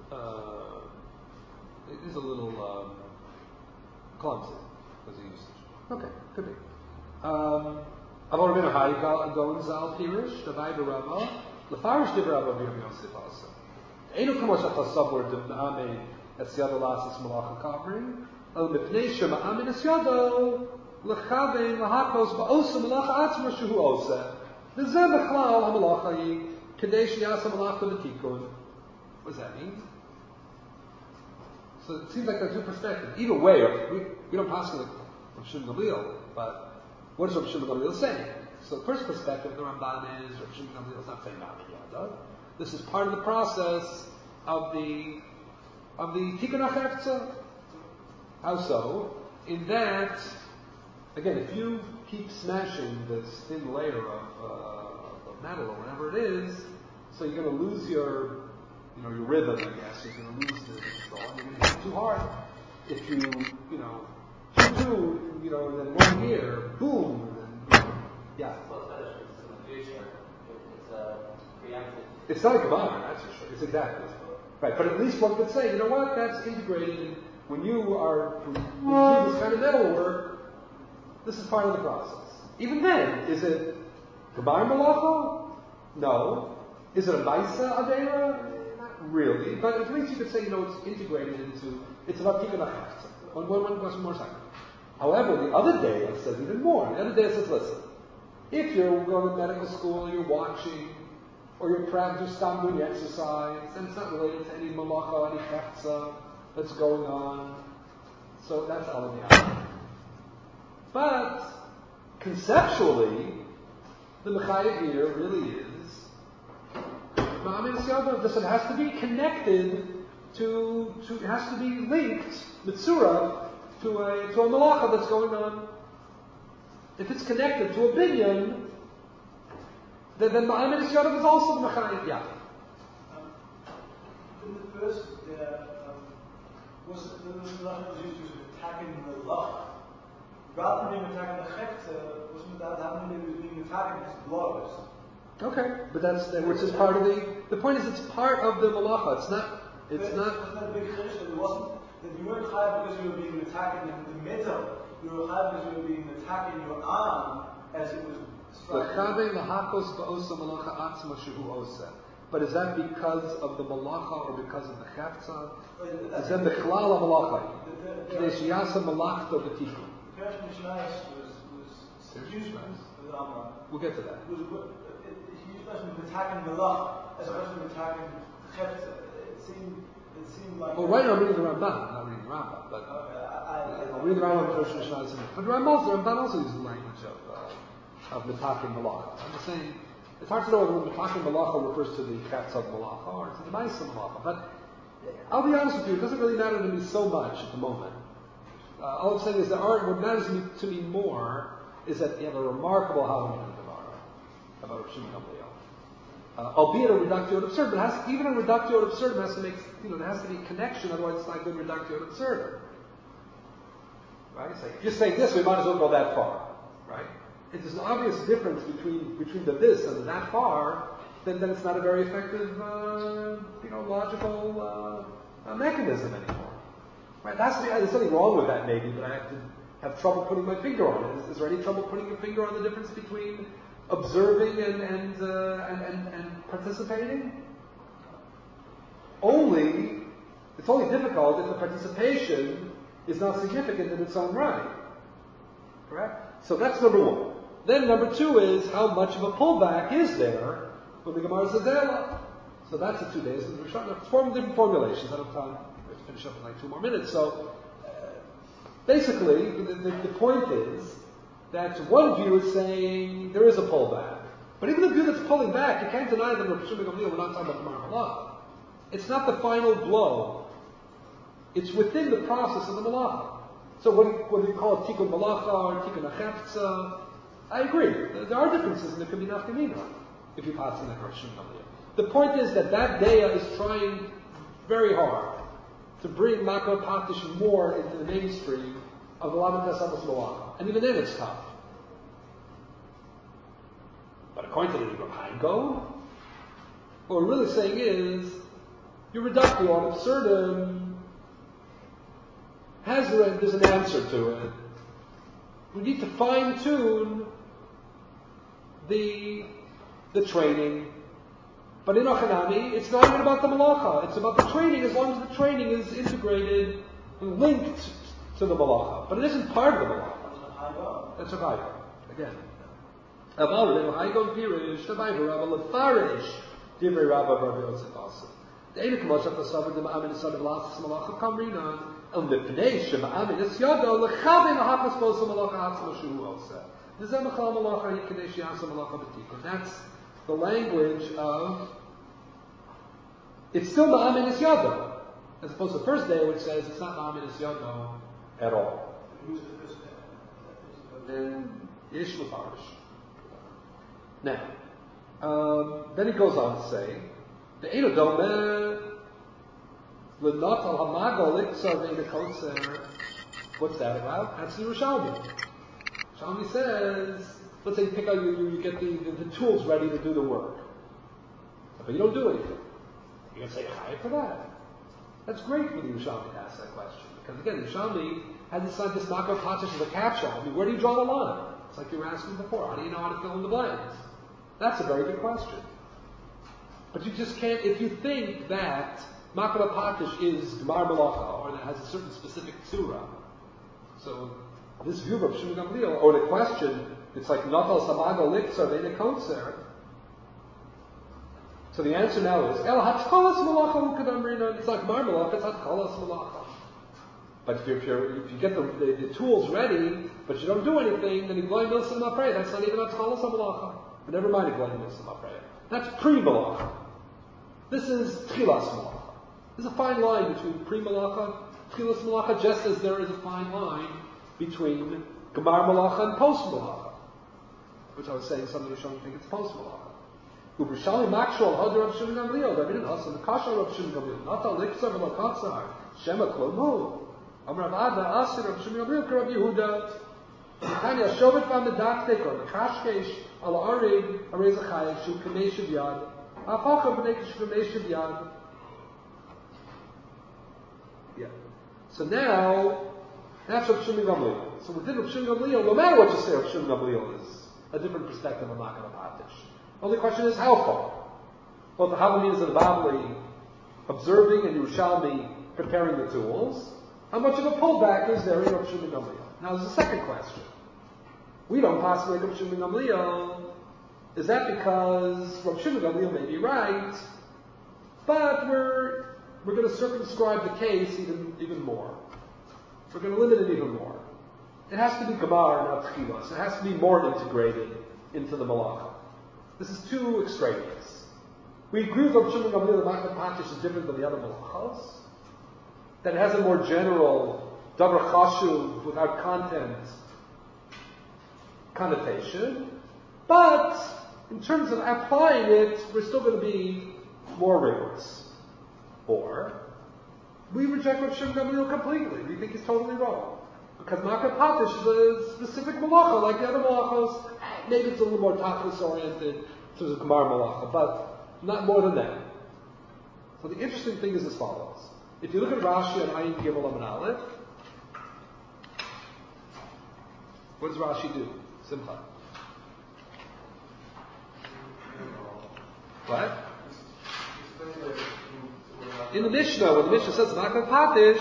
It is a little clumsy as a usage. Okay, could be. Aval Rabbeinu Hai Goin Zal Pirish Davai Barava Lefarish Divrava B'Rav Yosef also. Einu Kamos Atasabur D'Ma'amei Es Yado Lasas Malacha Kavri El Mipnei Shema'amin Es Yado L'chavein lahakos ba'osa malacha atzma shehu osa. V'zeh b'chlal ha-malacha yi kadei sheyasa malacha v'tikun. What does that mean? So it seems like there are two perspectives. Either way, we don't pass like Rav Shimon Gamliel, but what does Rav Shimon Gamliel say? So the first perspective, the Ramban is Rav Shimon Gamliel is not saying that. This is part of the process of the Tikkun HaChefza. How so? In that, again, if you keep smashing this thin layer of metal or whatever it is, so you're going to lose your rhythm, I guess. You're going to lose the control. You're going to hit too hard. If you, two, and then 1 year, boom, and then, yeah. It's not a Gemara, that's for sure. It's exactly right. But at least one could say, you know what? That's integrated. When you do this kind of metal work, this is part of the process. Even then, is it Gemara Malacha? No. Is it a Maisa Aveira? Not really. But at least you could say, it's integrated into. It's about Tikkun HaChefza. One question more second. However, the other day it says even more. The other day it says, listen, if you're going to medical school, you're watching, or you're practicing, doing exercise, and it's not related to any malacha, any chefza that's going on. So that's all of the other. But conceptually, the mechayev here really is it has to be connected it has to be linked, mitzura, to a malacha that's going on. If it's connected to a binyan, then Ma'amid Yadav is also mechayev. Yeah. In the first, was used to attacking the lach. Rather than being attacking the chefta, wasn't that happening? It was being attacking his blows. Okay, but that's which is part of the point is it's part of the malacha. It's not. Wasn't that a big chiddush that it wasn't that you weren't chayav because you were being attacking the middle. You were chayav because you were being attacking your arm as it was striking. But is that because of the malacha or because of the chefza? Is that the chlal malacha? Kadesh yasa malachta b'tikun. Kirsh Mishnayos was used with Amram. We'll get to that. He used with attacking the lach as opposed to attacking the chefza. It seemed like. Well, right now I'm reading the Ramban. I'm not reading the Rambam, but I'm reading the Rambam Kirsh Mishnayos. But the Ramban also uses the language of mitakin malacha. I'm just saying. It's hard to know whether mitakin malacha refers to the chefza of malacha or to the ma'isa malacha. But I'll be honest with you, it doesn't really matter to me so much at the moment. All I'm saying is what matters to me more is that you have a remarkable halacha in the Gemara about Rav Shimon Gamliel. Albeit a reductio ad absurdum, but even a reductio ad absurdum has to make, there has to be a connection, otherwise it's not good reductio ad absurdum. Right? It's like, if you're saying this, we might as well go that far. Right? If there's an obvious difference between the this and the that far, then it's not a very effective, logical mechanism anymore. Right? There's something wrong with that maybe, but I have trouble putting my finger on it. Is there any trouble putting your finger on the difference between observing and participating? It's only difficult if the participation is not significant in its own right. Correct? So that's number one. Then number two is how much of a pullback is there when the Gemara says Ela. So that's the 2 days. We're trying to form different formulations. I don't have time. We have to finish up in like 2 more minutes. So basically, the point is that one view is saying there is a pullback. But even the view that's pulling back, you can't deny that Rav Shimon Gamliel, we're not talking about Gemara Malacha. It's not the final blow. It's within the process of the Malacha. So what do you call it? Tikkun Malacha or Tikkun HaChefza? I agree. There are differences and there could be nafkamina if you pass in that Rav Shimon Gamliel. The point is that Deya is trying very hard to bring Makar Patish more into the mainstream of the Lamed Tesamos Malacha. And even then it's tough. But according to the Rebbe Chaim Gaon, what we're really saying is, your reductio ad absurdum there's an answer to it. We need to fine-tune the training. But in Ochanami, it's not even about the malacha. It's about the training, as long as the training is integrated and linked to the malacha. But it isn't part of the malacha. Haigon? That's a Haigon. Again. Aval Haigon Pirish, the Bible Rabba Lefarish, Divrei Rabba Rabbi Yosef Asa. The Einik Moshe Pasav, the Ma'amin, the son of Lasas Malacha Kamrina, and the Pnei Shema'amin, it's Yodo, Lechavim Hachas Posa Malacha Hatzma Shu Osa. The Zemachal Malacha Yikadesh Yasa Malacha Batikun. That's the language of, it's still Ma'amin is Yodo, as opposed to the first day, which says it's not Ma'amin is Yodo at all. Who's the first day? Then Yesh Lefarish. Now, then he goes on to say, the Eino Dome, L'Notal Hamago Liksar Ve'ina Kotzer. What's that about? That's the Yerushalmi. Yerushalmi says, let's say you pick out, you get the tools ready to do the work. But you don't do anything. You're going to say Chai for that. That's great for the Yerushalmi to ask that question. Because again, the Yerushalmi has decided this Makar Patish as a capsule. I mean, where do you draw the line? It's like you were asking before. How do you know how to fill in the blanks? That's a very good question. But you just can't, if you think that Makar Patish is Gemar Malacha, or that has a certain specific tzura, so this view of Shimon Gamliel, or the question, it's like Natal Samago Liksar Ve'ina Kotzer. So the answer now is El Hatkalas Malacha Ukadamrina. It's like Gemar Malacha, it's Hatkalas Malacha. But if you get the tools ready, but you don't do anything, then you blame Milsim Aprei. That's not even Hatkalas Malacha. But never mind you blame Milsim Aprei. That's pre-Malacha. This is Tchilas Malacha. There's a fine line between pre-Malacha, Tchilas Malacha, just as there is a fine line between Gemar Malacha and post-Malacha. Which I was saying, some of the Rishonim think it's post-Malacha. Ubershali Makshol Hadar Rav Shimon Gamliel, David and Hasan, Kasha Rav Shimon Gamliel, Nata Liksar V'Lakatzar, Shema Klomo, Amar Rav Ada Asir Rav Shimon Gamliel, Rav Yehuda, Tanya Shovet Vam Medaktek, or Mekashkesh, Al Arid, Arez Achayev, Shu Kameshiv Yad, Afacha B'Nekesh Kameshiv Yad. Yeah. So now, that's Rav Shimon Gamliel. So within Rav Shimon Gamliel, no matter what you say, Rav Shimon Gamliel is a different perspective of Makar Patish. Only question is how far? Both the Havaminas and the Bavli observing and Yerushalmi preparing the tools. How much of a pullback is there in Rav Shimon Gamliel? Now there's a second question. We don't pass like Rav Shimon Gamliel. Is that because Rav Shimon Gamliel may be right, but we're going to circumscribe the case even more. We're going to limit it even more. It has to be Gemar, not Tchilas. It has to be more integrated into the Malacha. This is too extraneous. We agree with Rav Shimon Gamliel that Makar Patish is different than the other Malachos. That it has a more general Davar Chashuv without connotation. But in terms of applying it, we're still going to be more rigorous. Or we reject Rav Shimon Gamliel completely. We think he's totally wrong. Because Makar Patish is a specific Malacha, like the other Malachos. Maybe it's a little more Tachlis oriented to the Gemar Malacha, but not more than that. So the interesting thing is as follows. If you look at Rashi and Ayin Gimel Amud Aleph, what does Rashi do? Simcha. What? In the Mishnah, when the Mishnah says Makar Patish,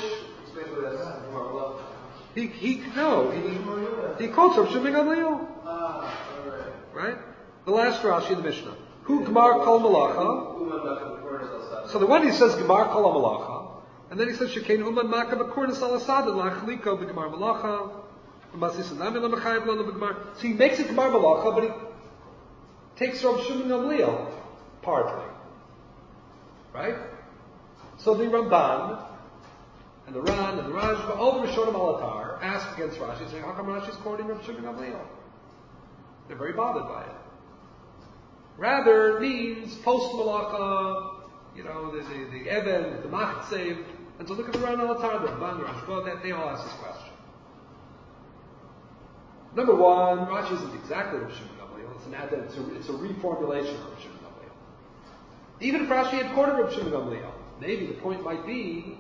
he quotes Rav Shimon Gamliel. Right? The last Rashi in the Mishnah. Who Gemar Kol Malacha? So the one he says Gemar Kol Malacha, and then he says Shekein Uman Makar B'Kornas Al Asad La'Chliko B'Gemar Malacha, U'Masis Anami L'Mechayev Lo B'Gemar. So he makes it Gemar Malacha, but he takes Rav Shimon Gamliel partly. Right? So the Ramban and the Ran and the Rajva, all the Rishonim Alatar, ask against Rashi, saying, how come Rashi's quoting Rav Shimon Gamliel? They're very bothered by it. Rather, it means post-Malacha, the Eben, the Machtsev, and so look at the Ran Alatar, the Ramban, the Rajva, that they all ask this question. Number one, Rashi isn't exactly Rav Shimon Gamliel, it's a reformulation of Rav Shimon Gamliel. Even if Rashi had quoted Rav Shimon Gamliel, maybe the point would be,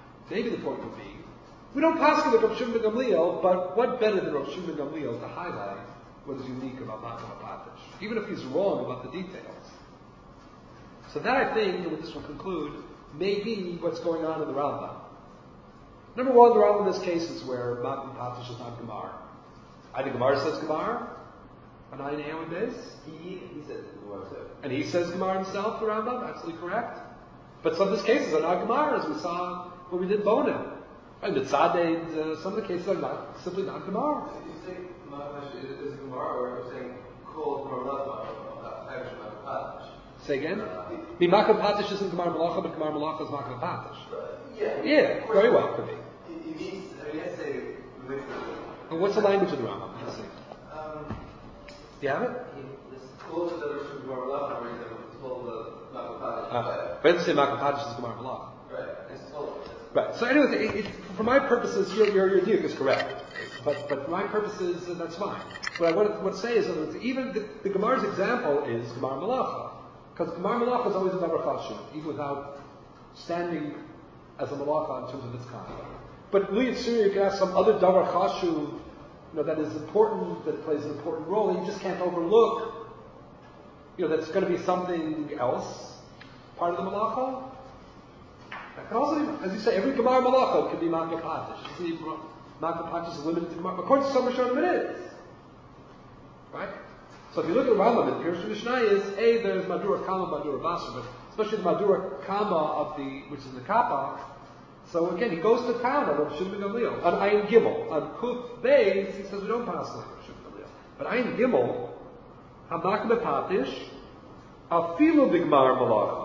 we don't pass it with Rav Shimon Gamliel, but what better than Rav Shimon Gamliel to highlight what is unique about Makar Patish, even if he's wrong about the details. So that I think, and with this will conclude, may be what's going on in the Rambam. Number one, the Rambam has cases where Makar Patish is not Gemar. I think Gemara says Gemara. On Ayin Amud Beis. He says Gemara too. And he says Gemara himself, the Rambam, absolutely correct. But some of his cases are not Gemara, as we saw when we did Bonim. And the Tzadid, some of the cases are simply not Gemara. You say Makapash is Gemara, or you're saying Kol Gemara Lava, Makapash? Say again? Makar Patish isn't Gemara Malacha, but Gemara Malacha is Makar Patish. Yeah, very well, could be. He means, he has to say literally. And what's the language of the Rambam? Do you have it? This Kol is the verse of Gemara Lava, where he's told the Makapash. But it doesn't say Makar Patish is Gemara Malacha. Right, it's told. Right. So anyway, for my purposes, your diuk is correct. But for my purposes, that's fine. What I want to say is that even the Gemara's example is Gemara Malacha. Because Gemara Malacha is always a davar chashuv, even without standing as a Malacha in terms of its content. But Lu Yitzur, you can have some other davar chashuv, that is important, that plays an important role, and you just can't overlook, that's going to be something else, part of the Malacha. That can also, as you say, every Gemara Malacha could be Makar Patish. Makar Patish is limited to Gemara. According to some Rishonim, it is. Right? So if you look at the Rambam, the Pirush Mishnah is, there's Madura Kama, Madura Basra, but especially the Madura Kama which is the Kappa. So again, he goes to town on Rav Shimon ben Gamliel. On Ayin Gimel. On Kuf Beis, he says we don't pass like Rav Shimon ben Gamliel. But Ayin Gimel, Hamakar Patish, Afilu Bigmar Malacha.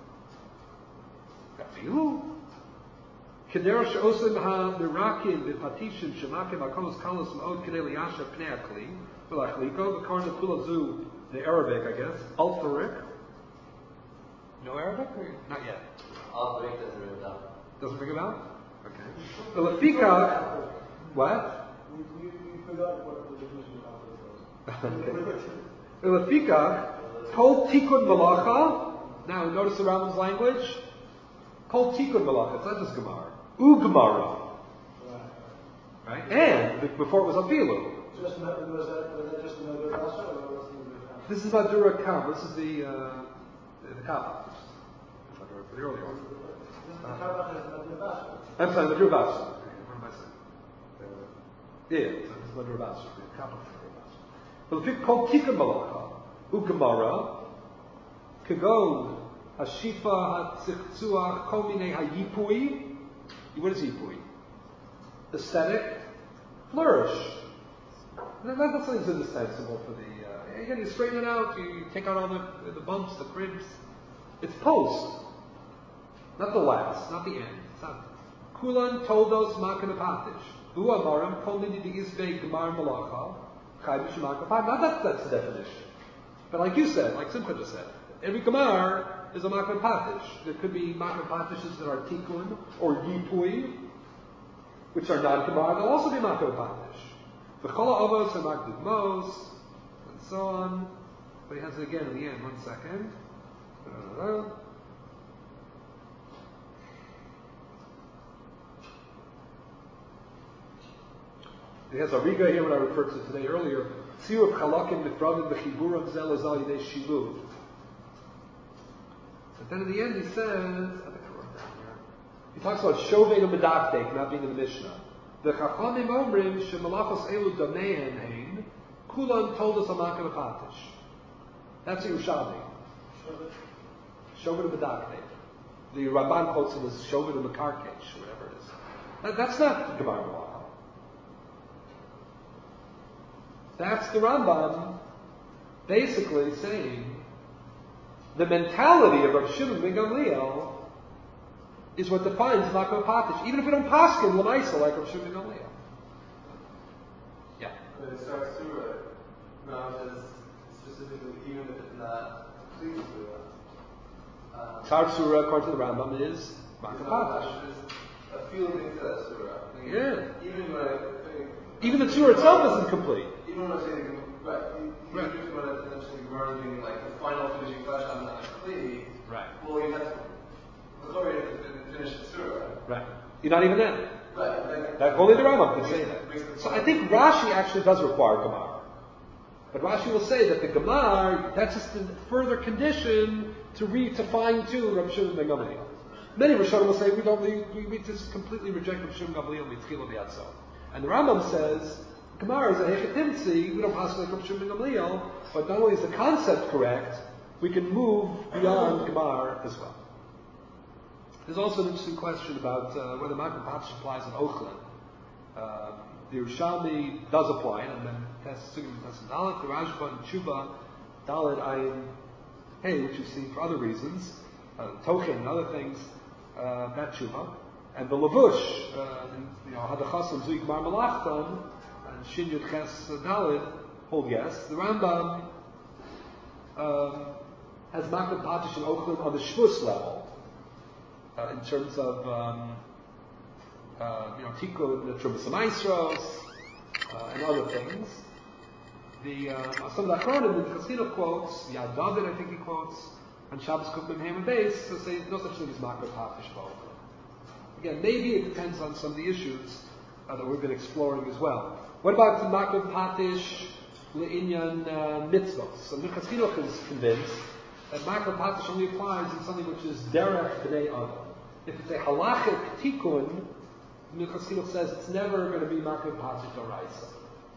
Afilu? Kedera she'osim ha-mirakim b'patishin shemakim ha'kolos kalos ma'od kedei liyasha pnei ha'kli v'lachliko v'karna kulazu, the Arabic, I guess, al-farik. No Arabic? Not yet. Al-farik doesn't ring a bell. Doesn't ring a bell? Okay. The Lafika, what? We forgot what the definition of Okay. The Lafika, kol tikun malacha. Now, notice the Rambam's language. Kol tikun malacha. It's not just Gemara. Gemara. Right? And before it was Afilu. Was that just another Rasa, or was it? This is Madura Kam. This is the Kappa. For the earlier one. I'm sorry, Madura Basa. What am I saying? Yeah, this is Madura Basa. Kappa Madura Basa. But if you call Tikun Malacha, Gemara, Kagon, Hashifa, Hatzichtzuach, Komine, Hayipui. What is Yipui? Aesthetic, flourish. That's something's indispensable for the. Again, you straighten it out, you take out all the bumps, the cribs. It's post, not the last, not the end. It's not. Kulan toldos makanapatish. Hu amarim kol mini digisbe gemar malacha. Chayv shemakapatish. Not that's the definition. But like you said, like Simcha just said, every gemar is a Makar Patish. There could be Makar Patishes that are Tikkun or Yipui, which are not Gemara. They'll also be Makar Patish. The Chola Avos are Makar Mos, and so on. But he has it again in the end. 1 second. He has a Riga here, what I referred to today earlier. Tzir of Chalakim Nifradim B'chiburam Zel Azal Yidei Shiluv. But then in the end he says, I think I wrote down here. He talks about Shoved and Medakdek not being in the Mishnah. The Chachamim Omrim Shemalachos Elu Damein Hein Kulan told us Amakar Patish. That's Yerushalmi. Shoved and Medakdek. The Ramban quotes it as Shoved and Mekarkesh, whatever it is. That's not Gemara Malacha. That's the Rambam basically saying the mentality of Rav Shimon ben Gamliel is what defines Makar Patish, even if we don't paskin l'maisa like Rav Shimon ben Gamliel. Yeah. But it starts through Ram says specifically, even if it's not complete surah. Tar Surah, according to the Rambam, is Makar Patish. A few things that surah. Yeah. Even the Surah itself isn't complete. Even when I'm saying, right, even if you want to essentially Gemara being like the final finishing touch on the Kli, Right. well, you have to, the Torah has to finish the surah. Right. You're not even there. Right. That, only the Rambam can say that. So I think Rashi actually does require Gemara. But Rashi will say that the Gemara, that's just a further condition to fine tune Rav Shimon ben Gamliel. Many Rishonim will say we just completely reject Rav Shimon ben Gamliel and we tchila v'yatzah. And the Rambam says Gemara is a hechetimtzi. We don't pass like Rav Shimon ben Gamliel, but not only is the concept correct, we can move beyond Gemara as well. There's also an interesting question about whether Makar Patish applies in Ochlin. The Yerushalmi does apply it, and then Sugim Tessim Dalet, the Rashba and Tshuva Dalet Ayin Hey, which you've seen for other reasons, Tochen and other things, that Tshuva, and the Lavush, Hadachas and Zuig Mar Malachtan, and Shin Yud Ches Dalet hold yes. The Rambam has Makar Patish and Ochlin on the Shvus level. In terms of, Tikkun, the Trumas Maestros, and other things. Some of the Achronim, the Chassidah quotes, Yad David, I think he quotes, and Shabbos Kufim Ham and Beis, to say no such thing as Makar Patish Ba'ochel. Again, maybe it depends on some of the issues that we've been exploring as well. What about Makar Patish Le'inyan Mitzvos? So the Chassidah is convinced that Makar Patish only applies in something which is Derech B'nei Adam. If it's a halachic tikkun, Minchas Chinuch says it's never going to be Makar Patish D'oraisa.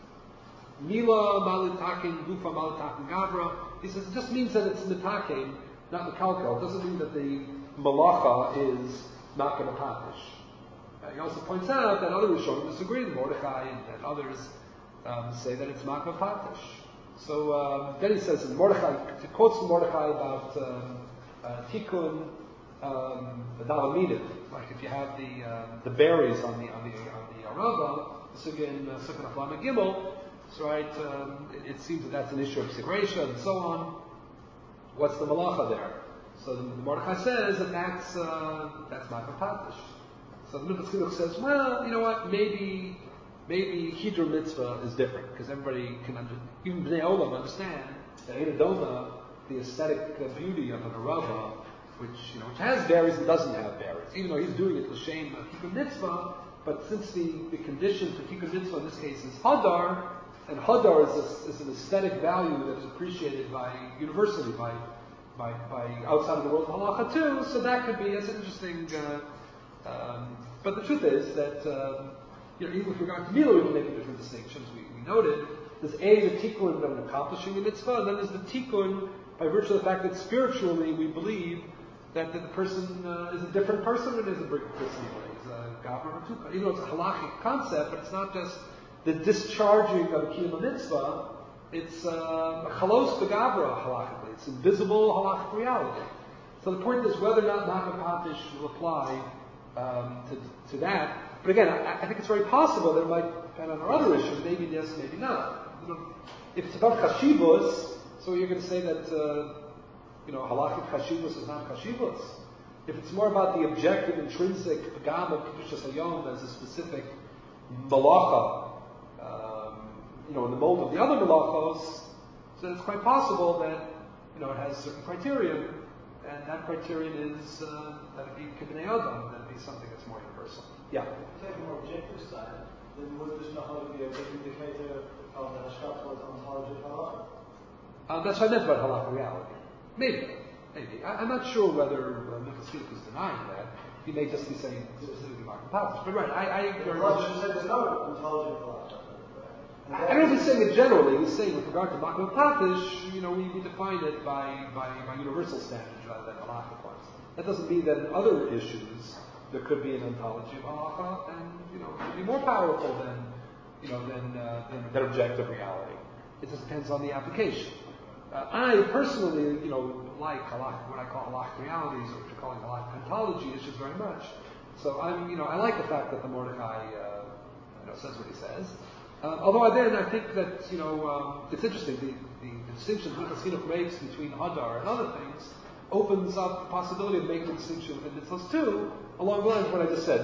Mila Malitakin, Gufa Malitakin Gavra, he says it just means that it's Mitakin, not Mekalkel. It doesn't mean that the Malacha is Makar Patish. He also points out that other Rishonim disagree, Mordechai and others say that it's Makar Patish. So then he says in Mordechai, he quotes from Mordechai about tikkun, the Dalamidim, like if you have the berries on the Arava, Sugin Aflam and Gimel, so right, it seems that that's an issue of segregation and so on. What's the malacha there? So the Mordechai says that that's Makar Patish. So the Minchas Chinuch says, well, you know what, maybe Hiddur Mitzvah is different, because everybody can even Bnei Olam understand that Ein Adoma, the aesthetic beauty of an Arava, which has berries and doesn't have berries, even though he's doing it l'shem Tikkun Mitzvah, but since the condition for Tikkun Mitzvah in this case is Hadar, and Hadar is an aesthetic value that is appreciated universally by outside of the world of Halacha too, so that could be as interesting. But the truth is that even with regard to Mila, we can make different distinctions. We noted there's the Tikkun that I'm accomplishing in Mitzvah, and then there's the Tikkun by virtue of the fact that spiritually we believe that the person is a different person than is a brick person. He's a Gavra or Tukah. Even though it's a halachic concept, but it's not just the discharging of a Kiyum Mitzvah, it's a chalos begavra halachically. It's invisible halachic reality. So the point is whether or not Makar Patish will apply to that. But again, I think it's very possible that it might depend on our other issues. Maybe yes, maybe not. If it's about chashivos, so you're going to say that halachic chashivos is not chashivos. If it's more about the objective, intrinsic pagam of Kedushas Hayom as a specific malacha, in the mold of the other malachos, so it's quite possible that it has certain criterion, and that criterion is that it be kibnei adam, that it be something that's more universal. Yeah. If you take a more objective side, then would this not be a big indicator of the hashkat towards ontology of halacha? That's what I meant about halacha reality. Maybe. I'm not sure whether Minchas Chinuch is denying that. He may just be saying specifically Makar Patish. But right, I very much. There's no ontology of halacha. I don't know if he's saying it generally. He's saying with regard to Makar Patish, we define it by universal standards rather than halachic ones. That doesn't mean that in other issues there could be an ontology of halacha, and it could be more powerful than objective reality. It just depends on the application. I personally, like halachic, what I call halachic realities, or what you're calling halachic ontology issues very much. So I like the fact that the Mordechai, says what he says. Although then I think that it's interesting the distinction Minchas Chinuch makes between Hadar and other things opens up the possibility of making a distinction within mitzvahs too, along the lines of what I just said.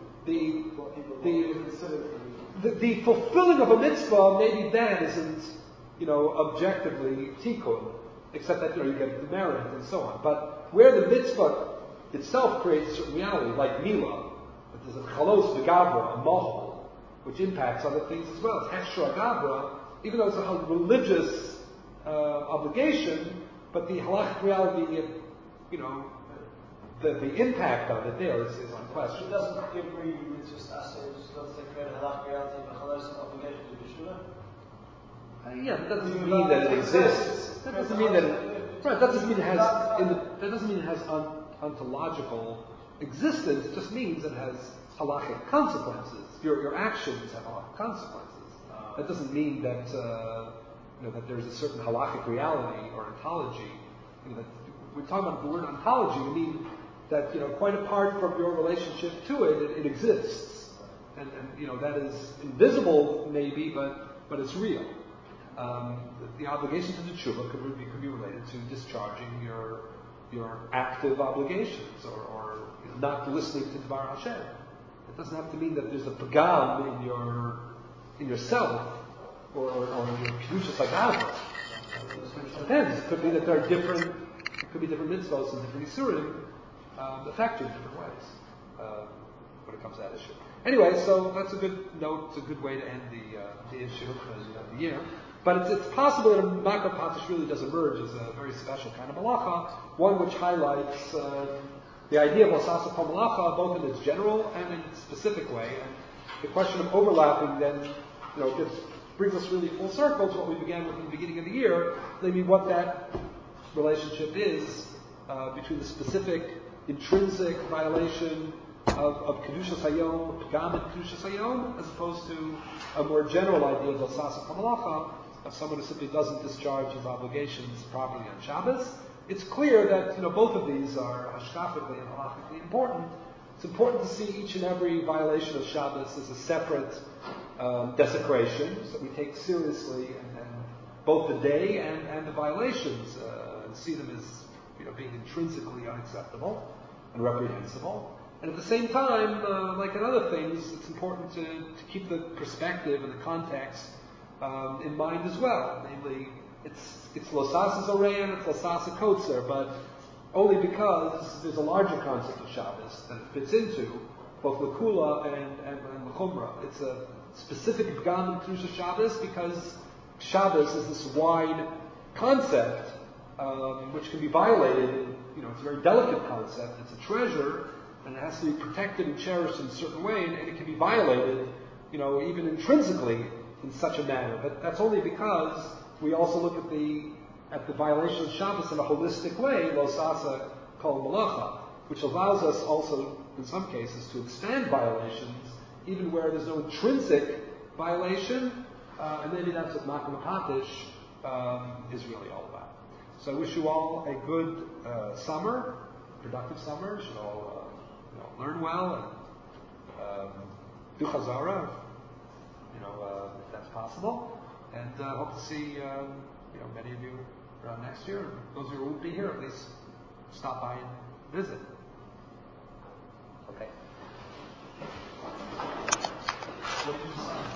The fulfilling of a mitzvah maybe then isn't objectively tikkun, except that you get the merit and so on. But where the mitzvah itself creates a certain reality, like Mila, but there's a chalos begavra, a mahal, which impacts other things as well. It's extra gavra, even though it's a religious obligation, but the halachic reality, the impact of it there is unquestioned. It doesn't agree with just us, it just doesn't create a halachic reality of a chalos obligation to be Yeah, that doesn't mean that it exists. That doesn't mean that it, right, that doesn't mean it has that doesn't mean it has ontological existence. It just means it has halachic consequences. Your actions have halachic consequences. That doesn't mean that that there's a certain halachic reality or ontology. That when we talk about the word ontology, we mean that quite apart from your relationship to it, it exists, and that is invisible maybe, but it's real. The obligation to the tshuva could be related to discharging your active obligations or not listening to Dvar Hashem. It doesn't have to mean that there's a pagam in yourself or in your kedushas hagava. It depends. It could be that there are different mitzvahs and different isurim affect you in different ways when it comes to that issue. Anyway, so that's a good note. It's a good way to end the issue of the year. But it's possible that a makar patish really does emerge as a very special kind of malacha, one which highlights the idea of lasasa kol malacha both in its general and in its specific way. And the question of overlapping then, brings us really full circle to what we began with in the beginning of the year, namely what that relationship is between the specific intrinsic violation of Kedushas Hayom, Pagam and Kedushas Hayom, as opposed to a more general idea of Lasasa Kamalacha, of someone who simply doesn't discharge his obligations properly on Shabbos. It's clear that both of these are hashkafically and halachically important. It's important to see each and every violation of Shabbos as a separate desecration that we take seriously, and both the day and the violations, and see them as being intrinsically unacceptable and reprehensible. And at the same time, like in other things, it's important to keep the perspective and the context in mind as well. Namely, it's losasa zorein, it's losasa kotzer, but only because there's a larger concept of Shabbos that it fits into, both lakula and lechumra. It's a specific pagam in Kedusha Shabbos because Shabbos is this wide concept which can be violated. It's a very delicate concept. It's a treasure, and it has to be protected and cherished in a certain way, and it can be violated, even intrinsically in such a manner. But that's only because we also look at the violation of Shabbos in a holistic way, lo sasa kol malacha, which allows us also, in some cases, to expand violations, even where there's no intrinsic violation, and maybe that's what makar patish is really all about. So I wish you all a good summer, productive summer. You should all learn well and do chazara, if that's possible. And hope to see many of you around next year. Those of you who won't be here, at least stop by and visit.